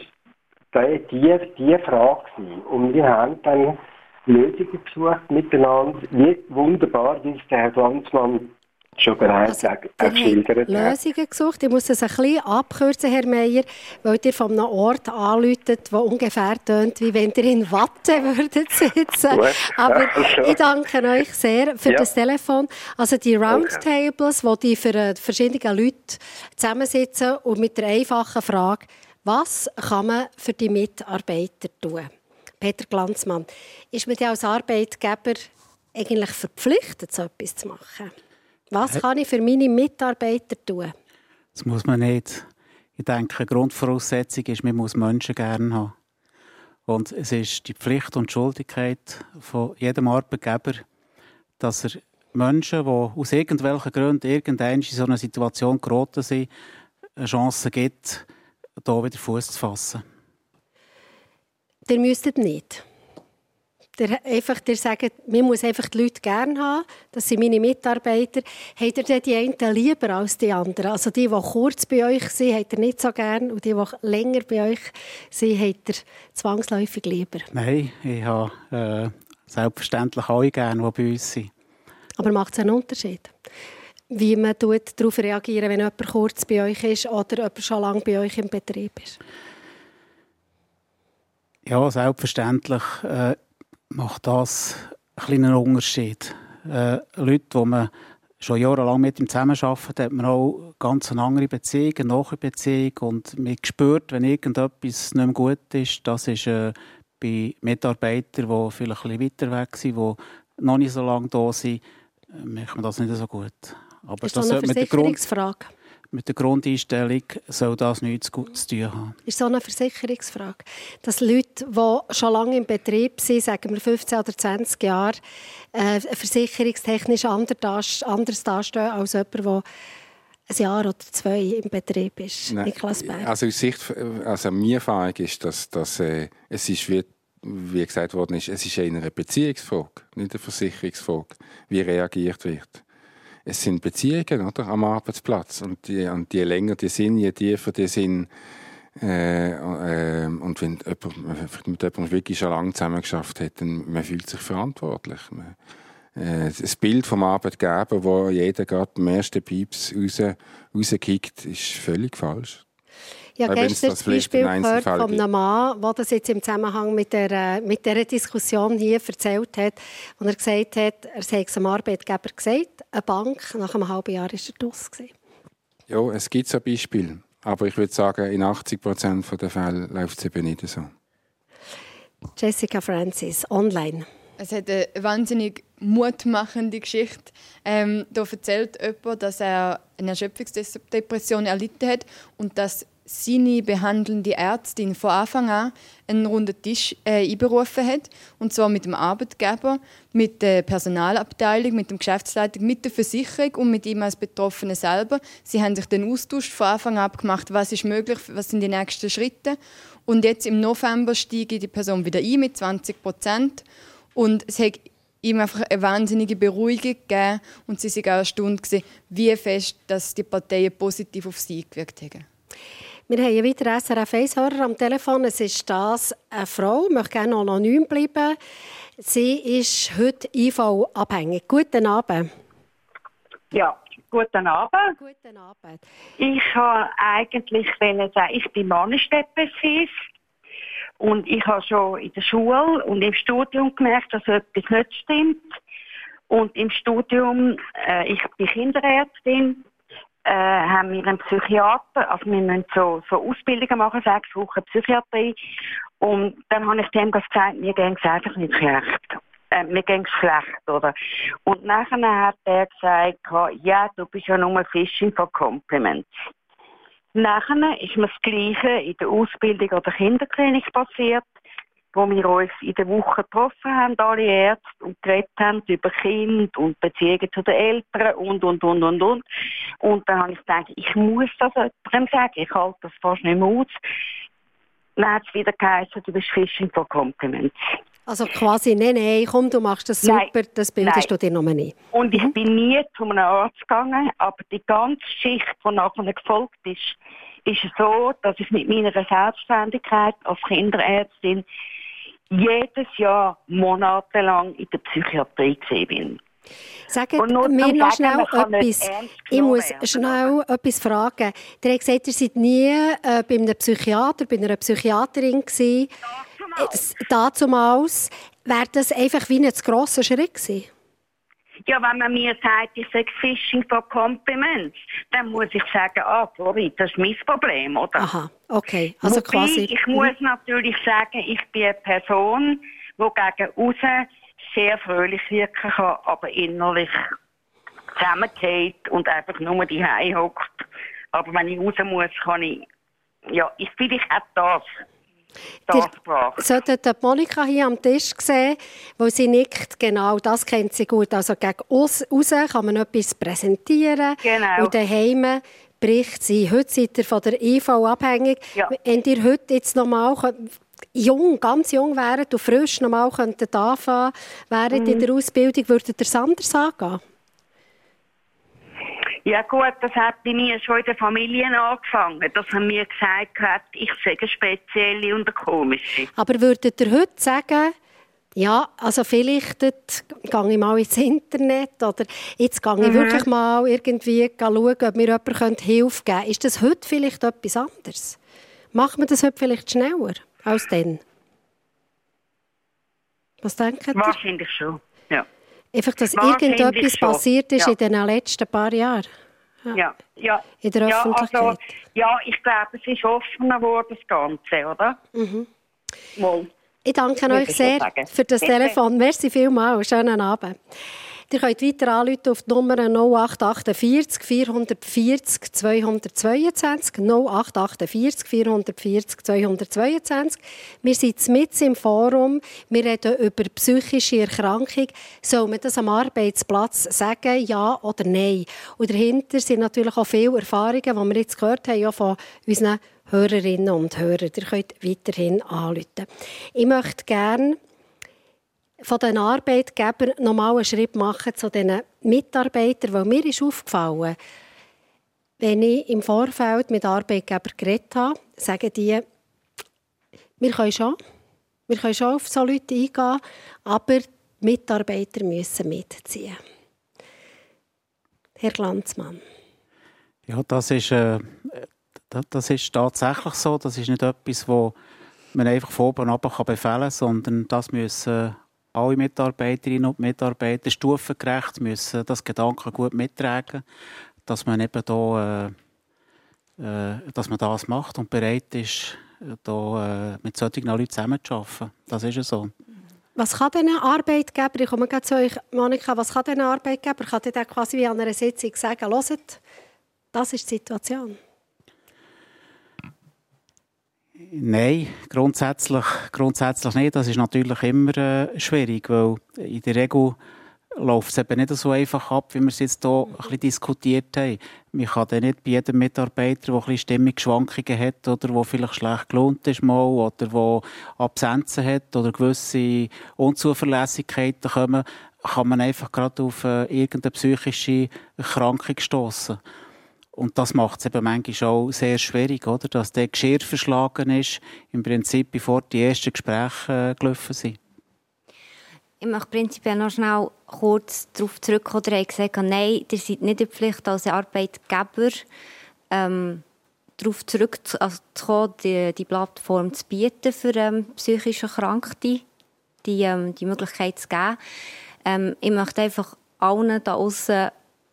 die Frage gewesen. Und wir haben dann Lösungen gesucht miteinander, wie wunderbar, wie es der Herr Glanzmann schon bereits geschildert hat. Lösungen gesucht. Ich muss das ein bisschen abkürzen, Herr Meier, weil ihr von einem Ort anläutet, der ungefähr tönt, wie wenn ihr in Watte würdet sitzen. Aber ich danke euch sehr für das Telefon. Also die Roundtables, wo die für verschiedene Leute zusammensitzen und mit der einfachen Frage, was kann man für die Mitarbeiter tun? Peter Glanzmann, ist man als Arbeitgeber eigentlich verpflichtet, so etwas zu machen? Was kann ich für meine Mitarbeiter tun? Das muss man nicht. Ich denke, eine Grundvoraussetzung ist, man muss Menschen gerne haben. Und es ist die Pflicht und die Schuldigkeit von jedem Arbeitgeber, dass er Menschen, die aus irgendwelchen Gründen irgendwann in so einer Situation geraten sind, eine Chance gibt, hier wieder Fuß zu fassen. Ihr müsstet nicht. Ihr sagt, man muss einfach die Leute gerne haben. Das sind meine Mitarbeiter. Habt ihr denn die einen lieber als die anderen? Also die kurz bei euch sind, habt ihr nicht so gerne. Und die länger bei euch sind, habt ihr zwangsläufig lieber? Nein, ich habe selbstverständlich alle gerne, die bei uns sind. Aber macht es einen Unterschied? Wie man darauf reagiert, wenn jemand kurz bei euch ist oder jemand schon lange bei euch im Betrieb ist? Ja, selbstverständlich macht das einen kleinen Unterschied. Leute, die man schon jahrelang mit ihm zusammenarbeitet, hat man auch ganz eine andere Beziehung, eine nahe Beziehung. Und man spürt, wenn irgendetwas nicht mehr gut ist, das ist bei Mitarbeitern, die vielleicht ein bisschen weiter weg sind, die noch nicht so lange da sind, merkt man das nicht so gut. Aber ist das eine Versicherungsfrage? Mit der Grundeinstellung soll das nichts zu tun haben. Ist so eine Versicherungsfrage. Dass Leute, die schon lange im Betrieb sind, sagen wir 15 oder 20 Jahre, versicherungstechnisch anders dastehen als jemand, der ein Jahr oder 2 im Betrieb ist. Nein, Niklas Berg. Also meine Erfahrung ist, dass es ist, wie gesagt worden ist, es ist eher eine Beziehungsfrage, nicht eine Versicherungsfrage, wie reagiert wird. Es sind Beziehungen, oder, am Arbeitsplatz. Und je länger die sind, je tiefer die sind. Und wenn jemand mit jemandem wirklich schon lange zusammengearbeitet hat, dann man fühlt sich verantwortlich. Das Bild vom Arbeitgeber, wo jeder gerade beim ersten Pieps rauskickt, ist völlig falsch. Ich habe gestern das Beispiel gehört von einem Mann, der das jetzt im Zusammenhang mit dieser Diskussion hier erzählt hat, wo er gesagt hat, er sei es dem Arbeitgeber gesagt, eine Bank, nach einem halben Jahr war er draus. Ja, es gibt so Beispiele. Aber ich würde sagen, in 80% der Fälle läuft es eben nicht so. Jessica Francis, online. Es hat eine wahnsinnig mutmachende Geschichte. Da erzählt jemand, dass er eine Erschöpfungsdepression erlitten hat und dass seine behandelnde Ärztin von Anfang an einen runden Tisch einberufen hat. Und zwar mit dem Arbeitgeber, mit der Personalabteilung, mit dem Geschäftsleiter, mit der Versicherung und mit ihm als Betroffenen selber. Sie haben sich dann austauscht, von Anfang an abgemacht, was ist möglich, was sind die nächsten Schritte. Und jetzt im November steige die Person wieder ein mit 20%. Und es hat ihm einfach eine wahnsinnige Beruhigung gegeben. Und sie sind auch erstaunt gewesen, wie fest dass die Parteien positiv auf sie gewirkt haben. Wir haben einen weiteren SRF 1-Hörer am Telefon. Es ist das eine Frau, ich möchte gerne anonym bleiben. Sie ist heute IV-abhängig. Guten Abend. Ja, guten Abend. Guten Abend. Ich wollte eigentlich sagen, ich bin manisch-depressiv. Und ich habe schon in der Schule und im Studium gemerkt, dass etwas nicht stimmt. Und im Studium, ich bin Kinderärztin, haben wir einen Psychiater, also wir müssen so Ausbildungen machen, 6 Wochen Psychiatrie. Und dann habe ich dem gesagt, mir ging es einfach nicht schlecht. Mir ging es schlecht, oder? Und nachher hat er gesagt, ja, du bist ja nur Fishing for Compliments. Nachher ist mir das Gleiche in der Ausbildung oder Kinderklinik passiert, wo wir uns in der Woche getroffen haben, alle Ärzte, und geredet haben über Kind und Beziehungen zu den Eltern und. Und dann habe ich gedacht, ich muss das jemandem sagen, ich halte das fast nicht mehr aus. Dann hat es wieder geheißen, du bist Fishing for Compliments. Also quasi, nein, komm, du machst das super, nein, das bildest du dir noch nicht. Und ich bin nie zu einem Arzt gegangen, aber die ganze Schicht, die nachher gefolgt ist so, dass ich mit meiner Selbstständigkeit als Kinderärztin jedes Jahr monatelang in der Psychiatrie gesehen bin. Sagt mir noch schnell etwas. Ich muss schnell etwas fragen. Ihr habt gesagt, ihr seid nie bei einem Psychiater, bei einer Psychiaterin gewesen. Dazumals. Wäre das einfach wie ein zu grosser Schritt gewesen? Ja, wenn man mir sagt, ich sage Fishing for Compliments, dann muss ich sagen, sorry, das ist mein Problem, oder? Aha, okay. Also wobei, quasi. Ich muss natürlich sagen, ich bin eine Person, die gegen aussen sehr fröhlich wirken kann, aber innerlich zusammengeht und einfach nur die Hause hockt. Aber wenn ich raus muss, kann ich, vielleicht auch das. Solltet ihr Monika hier am Tisch sehen, wo sie nickt, genau, das kennt sie gut. Also gegen raus kann man etwas präsentieren. Genau. Und daheim bricht sie. Heute seid ihr von der IV abhängig. Ja. Wenn ihr heute jetzt nochmal ganz jung wäret und frisch nochmal könntet anfangen, wäret in der Ausbildung, würdet ihr es anders angehen? Ja gut, das hat bei mir schon in der Familie angefangen, dass man mir gesagt hat, ich sei eine spezielle und eine komische. Aber würdet ihr heute sagen, ja, also vielleicht gehe ich mal ins Internet oder jetzt gehe ich wirklich mal irgendwie schauen, ob mir jemand Hilfe geben könnte. Ist das heute vielleicht etwas anderes? Macht man das heute vielleicht schneller als dann? Was denkt ihr? Wahrscheinlich schon, ja. Einfach, dass irgendetwas passiert ist in den letzten paar Jahren. Ja. In der Öffentlichkeit. Also, ich glaube, es ist offener geworden, das Ganze, oder? Mal. Ich danke euch sehr für das Telefon. Merci vielmals. Schönen Abend. Ihr könnt weiter anrufen auf die Nummer 0848 440 222. 0848 440 222. Wir sind mitten im Forum. Wir reden über psychische Erkrankung. Soll man das am Arbeitsplatz sagen, ja oder nein? Und dahinter sind natürlich auch viele Erfahrungen, die wir jetzt gehört haben, ja, von unseren Hörerinnen und Hörern. Ihr könnt weiterhin anrufen. Ich möchte gerne von den Arbeitgebern noch mal einen Schritt machen zu den Mitarbeitern, weil mir ist aufgefallen, wenn ich im Vorfeld mit Arbeitgebern geredet habe, sagen die, wir können schon auf solche Leute eingehen, aber die Mitarbeiter müssen mitziehen. Herr Glanzmann. Ja, das ist tatsächlich so. Das ist nicht etwas, das man einfach von oben herab befehlen kann, sondern das müssen alle Mitarbeiterinnen und Mitarbeiter stufengerecht müssen das Gedanken gut mittragen, dass man eben dass man das macht und bereit ist, mit solchen Leuten zusammenzuarbeiten. Das ist ja so. Was kann denn ein Arbeitgeber, ich komme gerade zu euch, Monika, was kann denn ein Arbeitgeber? Kann der quasi wie an einer Sitzung sagen, hört, das ist die Situation? Nein, grundsätzlich nicht. Das ist natürlich immer schwierig, weil in der Regel läuft es eben nicht so einfach ab, wie wir es jetzt hier ein bisschen diskutiert haben. Man kann dann nicht bei jedem Mitarbeiter, der ein bisschen Stimmungsschwankungen hat oder der vielleicht schlecht gelohnt ist mal, oder der Absenzen hat oder gewisse Unzuverlässigkeiten kommen, kann man einfach gerade auf irgendeine psychische Erkrankung stossen. Und das macht es eben manchmal auch sehr schwierig, oder? Dass der Geschirr verschlagen ist, im Prinzip bevor die ersten Gespräche gelaufen sind. Ich möchte prinzipiell noch schnell kurz darauf zurückkommen. Ihr habt gesagt, nein, ihr seid nicht in der Pflicht, als Arbeitgeber darauf zurückzukommen, die Plattform zu bieten für psychisch Erkrankte, die Möglichkeit zu geben. Ich möchte einfach allen da aussen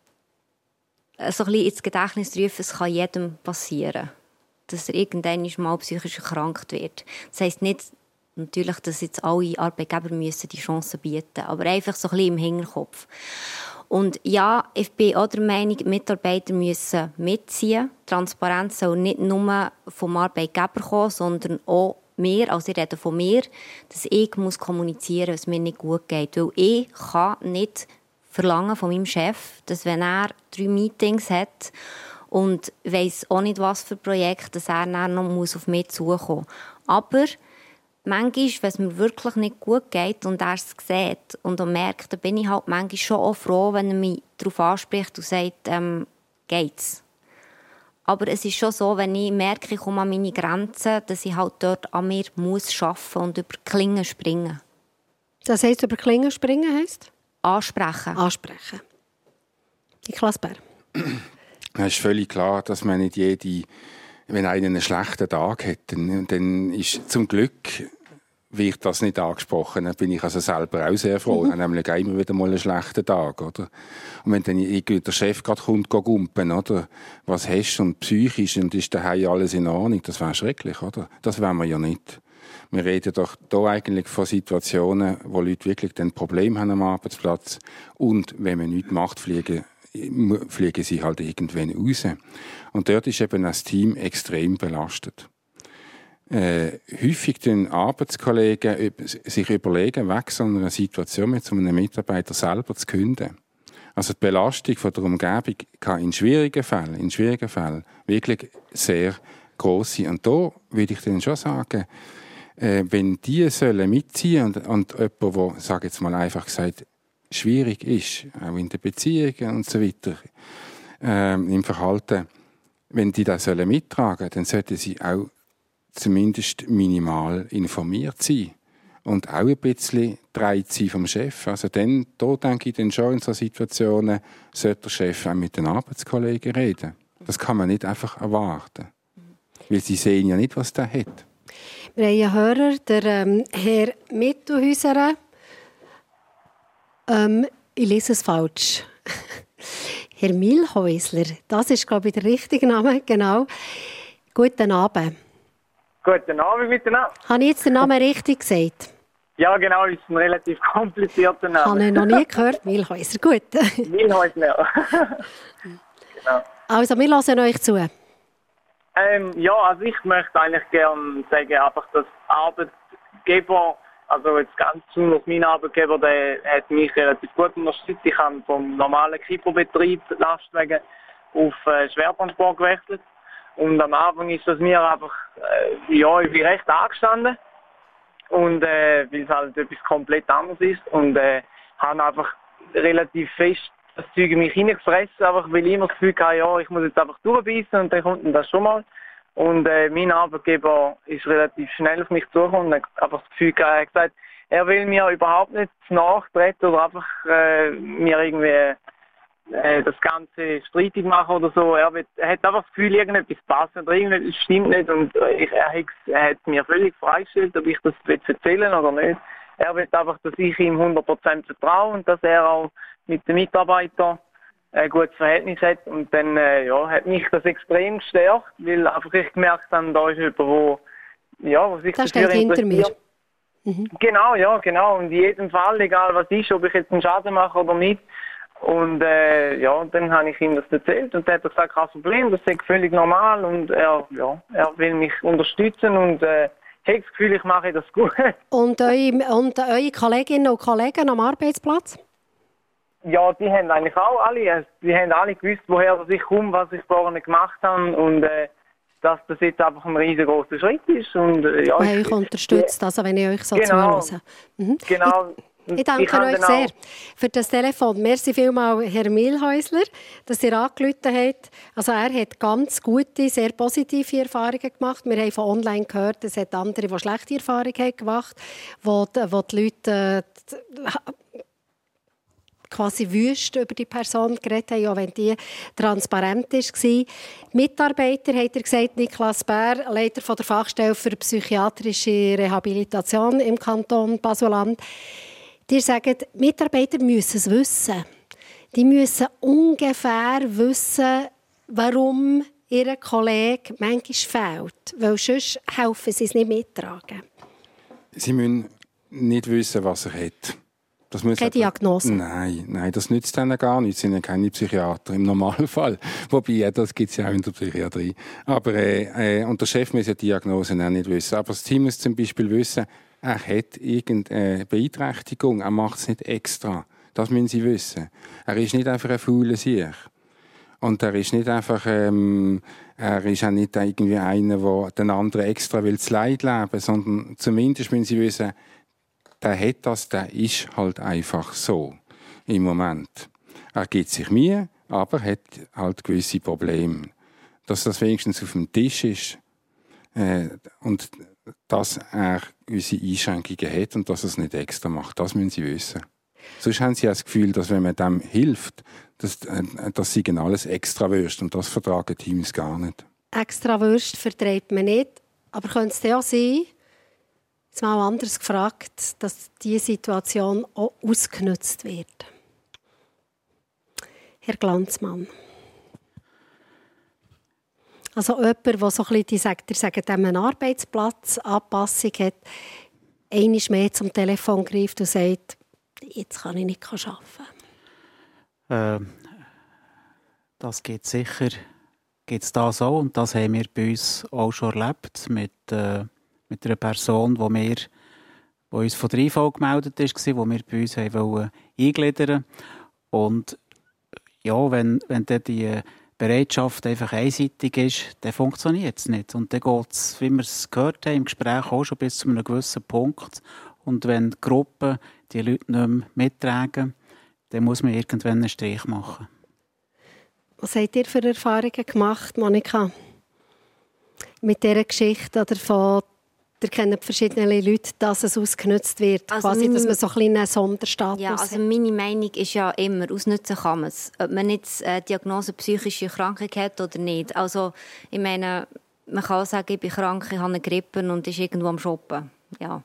so ein bisschen ins Gedächtnis rufen, es kann jedem passieren, dass er irgendwann mal psychisch erkrankt wird. Das heisst nicht, natürlich, dass jetzt alle Arbeitgeber müssen die Chancen bieten, aber einfach so ein bisschen im Hinterkopf. Und ja, ich bin auch der Meinung, Mitarbeiter müssen mitziehen. Transparenz soll nicht nur vom Arbeitgeber kommen, sondern auch mir, also ich rede von mir, dass ich muss kommunizieren, was mir nicht gut geht. Weil ich kann nicht verlangen von meinem Chef, dass wenn er 3 Meetings hat und weiss auch nicht, was für Projekte, dass er dann noch auf mich zukommen muss. Aber manchmal, wenn es mir wirklich nicht gut geht und er es sieht und er merkt, dann bin ich halt manchmal schon auch froh, wenn er mich darauf anspricht und sagt, geht's. Aber es ist schon so, wenn ich merke, ich komme an meine Grenzen, dass ich halt dort an mir muss arbeiten und über Klingen springen. Das heisst, über Klingen springen heisst? Ansprechen. Niklas Bär. Es ist völlig klar, dass man nicht wenn einer einen schlechten Tag hat, dann ist zum Glück wird das nicht angesprochen. Dann bin ich also selber auch sehr froh. Ich habe nämlich immer wieder mal einen schlechten Tag, oder? Und wenn dann der Chef gerade kommt, gumpen, oder? Was hast du? Und psychisch, und ist daheim alles in Ordnung? Das wäre schrecklich, oder? Das wollen wir ja nicht. Wir reden doch hier eigentlich von Situationen, wo Leute wirklich ein Problem haben am Arbeitsplatz. Und wenn man nichts macht, fliegen sie halt irgendwann raus. Und dort ist eben das Team extrem belastet. Häufig den Arbeitskollegen sich überlegen, weg so einer Situation mit so einem Mitarbeiter selber zu kündigen. Also die Belastung von der Umgebung kann in schwierigen Fällen wirklich sehr gross sein. Und da würde ich dann schon sagen, wenn die sollen mitziehen und jemand, der, sage jetzt mal einfach gesagt, schwierig ist, auch in den Beziehungen und so weiter, im Verhalten, wenn die das mittragen sollen, dann sollten sie auch zumindest minimal informiert sein und auch ein bisschen getragen sein vom Chef. Also da denke ich dann schon, in solchen Situationen sollte der Chef auch mit den Arbeitskollegen reden. Das kann man nicht einfach erwarten, weil sie sehen ja nicht, was der hat. Wir haben einen Hörer, der Herr Mittelhäuser. Ich lese es falsch. Herr Milhäusler, das ist, glaube ich, der richtige Name, genau. Guten Abend. Guten Abend miteinander. Habe ich jetzt den Namen richtig gesagt? Ja, genau, ist ein relativ komplizierter Name. Habe ich noch nie gehört, Milhäusler. Gut. Milhäusler. Genau. Also, wir hören euch zu. Ja, also ich möchte eigentlich gerne sagen, einfach, dass Arbeitgeber, also jetzt ganz besonders mein Arbeitgeber, der hat mich relativ gut unterstützt. Ich habe vom normalen Kieferbetrieb Lastwagen auf Schwertransport gewechselt. Und am Anfang ist das mir einfach, ich bin recht angestanden. Und weil es halt etwas komplett anderes ist. Und habe einfach relativ fest das Zeug in mich hineingefressen, einfach weil ich immer das Gefühl hatte, ja, ich muss jetzt einfach durchbeissen und dann kommt das schon mal. Und mein Arbeitgeber ist relativ schnell auf mich zugekommen und hat einfach das Gefühl gehabt, er hat gesagt, er will mir überhaupt nicht nachtreten oder einfach mir irgendwie das Ganze streitig machen oder so. Er hat einfach das Gefühl, irgendetwas passt oder irgendetwas stimmt nicht und er hat mir völlig freigestellt, ob ich das erzählen oder nicht. Er will einfach, dass ich ihm 100% vertraue und dass er auch mit den Mitarbeitern ein gutes Verhältnis hat. Und dann hat mich das extrem gestärkt, weil einfach ich gemerkt habe, da ist jemand, wo sich das dafür interessiert. Genau, ja, genau. Und in jedem Fall, egal was ist, ob ich jetzt einen Schaden mache oder nicht. Und dann habe ich ihm das erzählt und er hat gesagt, kein Problem, das ist völlig normal und er will mich unterstützen und ich habe das Gefühl, ich mache das gut. Und eure Kolleginnen und Kollegen am Arbeitsplatz? Ja, die haben eigentlich auch alle, die haben alle gewusst, woher ich komme, was ich vorne gemacht habe und dass das jetzt einfach ein riesengroßer Schritt ist. Und, ja, ich unterstütze das, wenn ich euch so zuhöre. Genau. Ich danke euch sehr für das Telefon. Merci vielmals, Herr Milhäusler, dass ihr angerufen habt. Also er hat ganz gute, sehr positive Erfahrungen gemacht. Wir haben von online gehört, es hat andere, die schlechte Erfahrungen haben gemacht, wo die Leute quasi wüst über die Person geredet haben, auch wenn die transparent war. Mitarbeiter, hat er gesagt, Niklas Bär, Leiter von der Fachstelle für psychiatrische Rehabilitation im Kanton Basel-Land. Die sagen, Mitarbeiter müssen es wissen. Die müssen ungefähr wissen, warum ihr Kollege manchmal fehlt. Weil sonst helfen sie es nicht mittragen. Sie müssen nicht wissen, was er hat. Das keine Diagnose? Nein, das nützt ihnen gar nichts. Sie sind keine Psychiater im Normalfall. Wobei, das gibt es ja auch in der Psychiatrie. Aber und der Chef muss ja die Diagnosen auch nicht wissen. Aber das Team muss zum Beispiel wissen, er hat irgendeine Beeinträchtigung, er macht es nicht extra. Das müssen Sie wissen. Er ist nicht einfach ein fauler Sieg. Und er ist nicht einfach, er ist auch nicht irgendwie einer, der den anderen extra will das Leid leben, sondern zumindest müssen Sie wissen, der hat das, der ist halt einfach so im Moment. Er gibt sich Mühe, aber hat halt gewisse Probleme. Dass das wenigstens auf dem Tisch ist und dass er gewisse Einschränkungen hat und dass er es nicht extra macht. Das müssen Sie wissen. Sonst haben Sie das Gefühl, dass wenn man dem hilft, dass sie alles extra würst. Und das vertragen Teams gar nicht. Extra Würst vertreibt man nicht. Aber könnte es auch sein, jetzt mal anders gefragt, dass diese Situation auch ausgenutzt wird? Herr Glanzmann. Also jemand, der so ein bisschen, die sagen, eine Arbeitsplatzanpassung hat, einmal mehr zum Telefon greift und sagt, jetzt kann ich nicht arbeiten. Das geht sicher. Gibt es das auch? Und das haben wir bei uns auch schon erlebt mit einer Person, die uns von der IV gemeldet ist, die wir bei uns eingliedern wollten. Und ja, wenn dann die Bereitschaft einfach einseitig ist, dann funktioniert es nicht. Und dann geht es, wie wir es gehört haben, im Gespräch auch schon bis zu einem gewissen Punkt. Und wenn die Gruppen die Leute nicht mehr mittragen, dann muss man irgendwann einen Strich machen. Was habt ihr für Erfahrungen gemacht, Monika? Mit dieser Geschichte oder von, ihr kennt verschiedene Leute, dass es ausgenutzt wird, also quasi, dass man so ein einen Sonderstatus hat. Also meine Meinung ist ja immer, ausnutzen kann man es. Ob man jetzt eine Diagnose psychische Erkrankung hat oder nicht. Also ich meine, man kann auch sagen, ich bin krank, ich habe eine Grippe und ist irgendwo am Shoppen. Ja.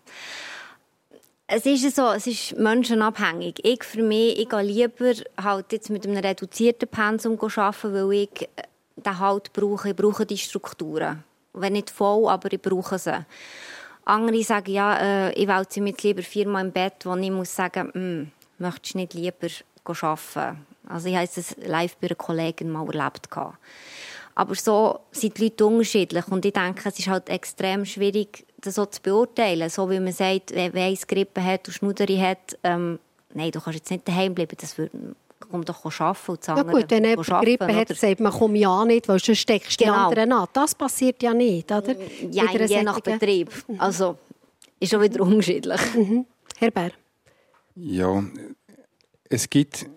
Es ist so, es ist menschenabhängig. Ich für mich, ich gehe lieber halt jetzt mit einem reduzierten Pensum arbeiten, weil ich den Halt brauche. Ich brauche die Strukturen. Wenn nicht voll, aber ich brauche sie. Andere sagen, ja, ich wälze mich lieber 4-mal im Bett, wo ich muss sagen, möchtest du nicht lieber arbeiten? Also ich habe es live bei einer Kollegin mal erlebt. Aber so sind die Leute unterschiedlich und ich denke, es ist halt extrem schwierig, das so zu beurteilen. So wie man sagt, wenn eins Grippe hat und Schnuderi hat, nein, du kannst jetzt nicht daheim bleiben, das komm doch arbeiten und ja gut, wenn jemand Grippe hat, sagt man, komm ja nicht, weil sonst steckst du die anderen an. Das passiert ja nicht, oder? Ja, je nach Betrieb. Also, ist schon wieder unterschiedlich. Herr Bär? Ja, es gibt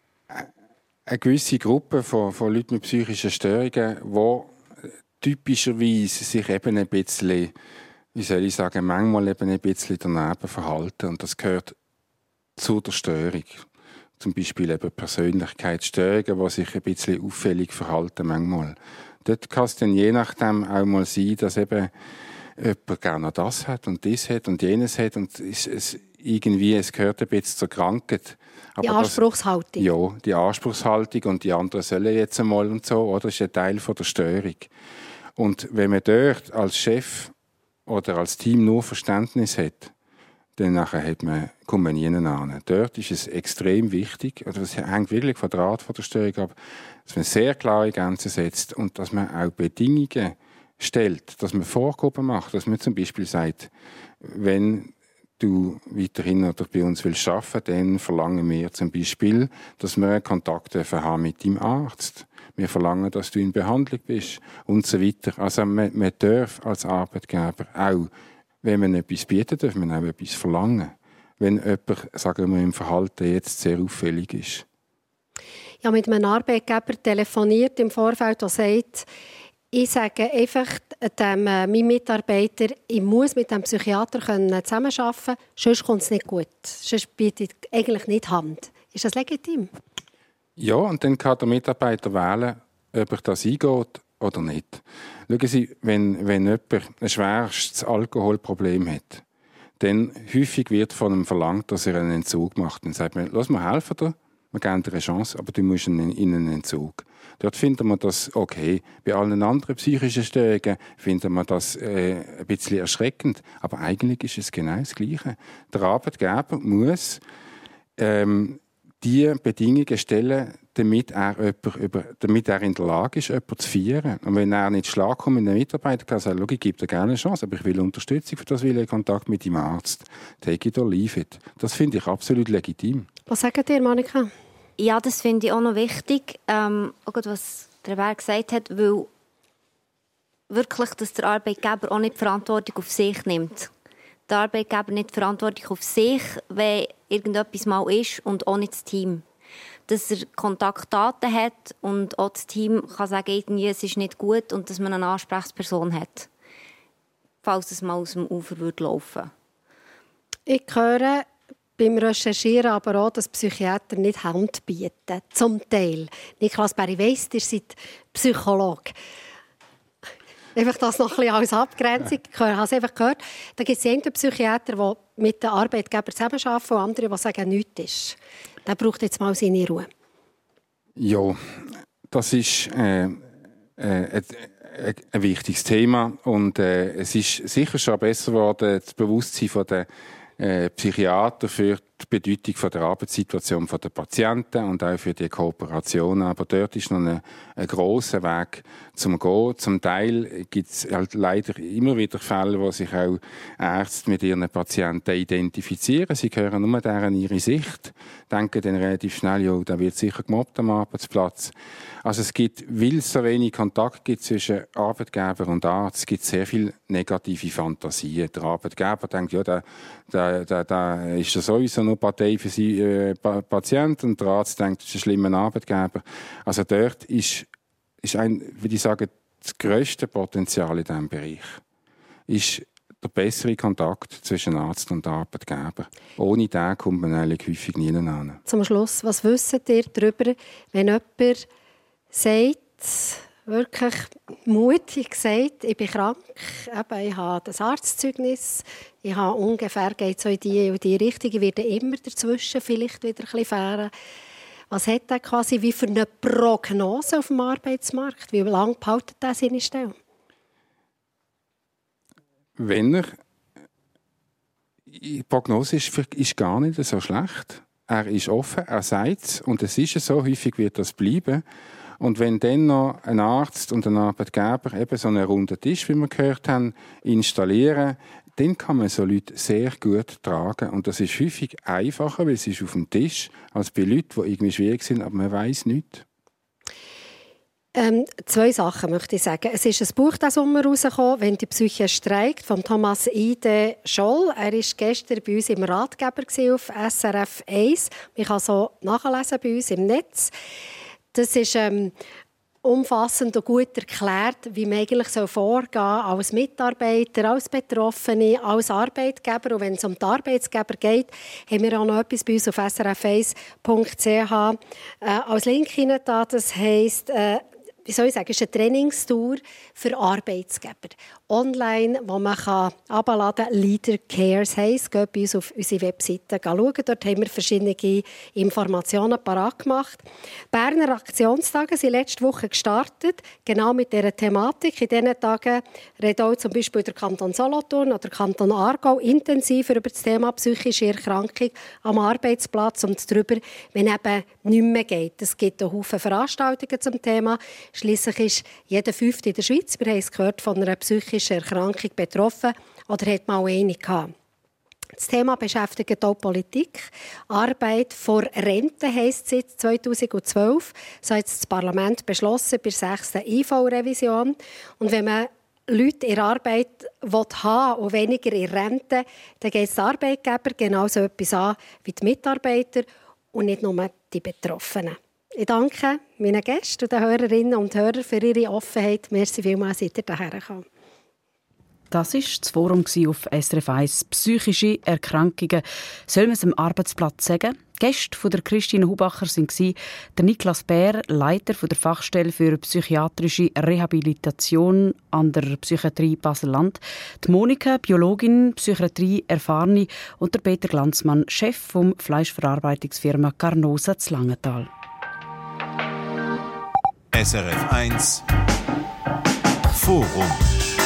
eine gewisse Gruppe von Leuten mit psychischen Störungen, die typischerweise sich eben ein bisschen, wie soll ich sagen, manchmal eben ein bisschen daneben verhalten. Und das gehört zu der Störung. Zum Beispiel eben Persönlichkeitsstörungen, die sich ein bisschen auffällig verhalten manchmal. Dort kann es dann je nachdem auch mal sein, dass eben jemand gerne noch das hat und das hat und jenes hat und es gehört ein bisschen zur Krankheit. Aber die Anspruchshaltung. Ja, die Anspruchshaltung und die anderen sollen jetzt einmal und so, oder? Das ist ein Teil von der Störung. Und wenn man dort als Chef oder als Team nur Verständnis hat, dann nachher kommt man nie hin. Dort ist es extrem wichtig, also es hängt wirklich von der Art von der Störung ab, dass man sehr klare Grenzen setzt und dass man auch Bedingungen stellt, dass man Vorgaben macht, dass man zum Beispiel sagt, wenn du weiterhin oder bei uns willst arbeiten, dann verlangen wir zum Beispiel, dass wir Kontakt haben mit deinem Arzt. Wir verlangen, dass du in Behandlung bist und so weiter. Also man darf als Arbeitgeber auch, wenn man etwas bietet, darf man auch etwas verlangen. Wenn jemand, sagen wir, im Verhalten jetzt sehr auffällig ist. Ich habe mit einem Arbeitgeber telefoniert im Vorfeld, der sagt, ich sage einfach meinem Mitarbeiter, ich muss mit dem Psychiater zusammenarbeiten können, sonst kommt es nicht gut. Sonst bietet eigentlich nicht Hand. Ist das legitim? Ja, und dann kann der Mitarbeiter wählen, ob er das eingeht oder nicht. Schauen Sie, wenn jemand ein schwerstes Alkoholproblem hat, dann häufig wird von ihm verlangt, dass er einen Entzug macht. Dann sagt man, lass mal helfen dir, wir geben dir eine Chance, aber du musst in einen Entzug. Dort finden wir das okay. Bei allen anderen psychischen Störungen finden wir das ein bisschen erschreckend. Aber eigentlich ist es genau das Gleiche. Der Arbeitgeber muss die Bedingungen stellen, damit er in der Lage ist, jemanden zu feiern. Und wenn er nicht Schlag kommt mit einem Mitarbeiter, kann er sagen, ich gebe dir gerne eine Chance, aber ich will Unterstützung, für das will ich Kontakt mit dem Arzt. Take it or leave it. Das finde ich absolut legitim. Was sagt ihr, Monika? Ja, das finde ich auch noch wichtig, auch was der Berg gesagt hat, weil wirklich, dass der Arbeitgeber auch nicht die Verantwortung auf sich nimmt. Der Arbeitgeber nicht die Verantwortung auf sich, wenn irgendetwas mal ist und auch nicht das Team. Dass er Kontaktdaten hat und auch das Team kann sagen, es ist nicht gut und dass man eine Ansprechperson hat, falls es mal aus dem Ufer laufen würde. Ich höre beim Recherchieren aber auch, dass Psychiater nicht Hand bieten. Zum Teil. Niklas Berry, ich weiss, ihr seid Psychologe. Einfach das noch ein bisschen als Abgrenzung. Ich habe es einfach gehört. Da gibt es Psychiater, die mit den Arbeitgebern zusammenarbeiten und andere, die sagen, nichts ist. Der braucht jetzt mal seine Ruhe. Ja, das ist ein wichtiges Thema. Und es ist sicher schon besser geworden, das Bewusstsein von der Psychiater für die Bedeutung der Arbeitssituation der Patienten und auch für die Kooperation. Aber dort ist noch ein grosser Weg zum Gehen. Zum Teil gibt es halt leider immer wieder Fälle, wo sich auch Ärzte mit ihren Patienten identifizieren. Sie hören nur deren ihre Sicht, denken dann relativ schnell, ja, da wird sicher gemobbt am Arbeitsplatz. Also es gibt, weil es so wenig Kontakt gibt zwischen Arbeitgeber und Arzt, gibt es sehr viel negative Fantasien. Der Arbeitgeber denkt, ja, da ist ja sowieso nur Partei für sie Patient und der Arzt denkt, das ist ein schlimmer Arbeitgeber. Also dort ist würde ich sagen, das grösste Potenzial in diesem Bereich ist der bessere Kontakt zwischen Arzt und Arbeitgeber. Ohne den kommt man eigentlich häufig nie hin. Zum Schluss, was wisst ihr darüber, wenn jemand sagt, wirklich mutig sagt, ich bin krank, ich habe das Arztzeugnis, ich habe ungefähr, geht so in die Richtung, ich werde immer dazwischen vielleicht wieder ein bisschen fahren. Was hat er quasi wie für eine Prognose auf dem Arbeitsmarkt? Wie lange behaltet er seine Stelle? Die Prognose ist gar nicht so schlecht. Er ist offen, er sagt es und es ist so, häufig wird das bleiben. Und wenn dann noch ein Arzt und ein Arbeitgeber eben so einen runden Tisch, wie wir gehört haben, installieren, dann kann man so Leute sehr gut tragen. Und das ist häufig einfacher, weil es ist auf dem Tisch, als bei Leuten, die irgendwie schwierig sind, aber man weiss nichts. 2 Sachen möchte ich sagen. Es ist ein Buch diesen Sommer rausgekommen, «Wenn die Psyche streikt», von Thomas Ide Scholl. Er war gestern bei uns im Ratgeber auf SRF 1. Man kann so nachlesen bei uns im Netz. Das ist umfassend und gut erklärt, wie man eigentlich vorgehen soll als Mitarbeiter, als Betroffene, als Arbeitgeber. Und wenn es um die Arbeitgeber geht, haben wir auch noch etwas bei uns auf srf1.ch als Link hinein. Das heisst, wie soll ich sagen, ist eine Trainingstour für Arbeitsgeber. Online, wo man herunterladen kann, Leader Cares heisst. Geht bei uns auf unsere Webseite schauen. Dort haben wir verschiedene Informationen parat gemacht. Berner Aktionstage sind letzte Woche gestartet, genau mit dieser Thematik. In diesen Tagen redet auch zum Beispiel der Kanton Solothurn oder der Kanton Aargau intensiver über das Thema psychische Erkrankung am Arbeitsplatz und darüber, wenn eben nicht mehr geht. Es gibt einen Haufen Veranstaltungen zum Thema. Schliesslich ist jeder Fünfte in der Schweiz, wir haben es gehört, von einer psychischen Erkrankung betroffen oder hat mal eine gehabt. Das Thema beschäftigt auch Politik. Arbeit vor Rente heisst es seit 2012. So hat das Parlament beschlossen bei der 6. IV-Revision. Und wenn man Leute in Arbeit haben und weniger in Rente, dann geht es den Arbeitgeber genauso etwas an wie die Mitarbeiter und nicht nur die Betroffenen. Ich danke meinen Gästen und den Hörerinnen und Hörern für ihre Offenheit. Merci vielmals, seid ihr hierher gekommen. Das war das Forum auf SRF 1. Psychische Erkrankungen. Soll man es am Arbeitsplatz sagen? Gäste von der Christine Hubacher waren der Niklas Bär, Leiter der Fachstelle für psychiatrische Rehabilitation an der Psychiatrie Basel-Land, die Monika, Biologin, Psychiatrie erfahrene und der Peter Glanzmann, Chef vom Fleischverarbeitungsfirma Carnosa zu Langenthal. SRF 1 Forum.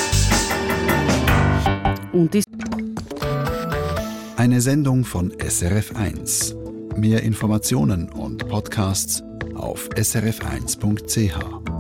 Eine Sendung von SRF 1. Mehr Informationen und Podcasts auf srf1.ch.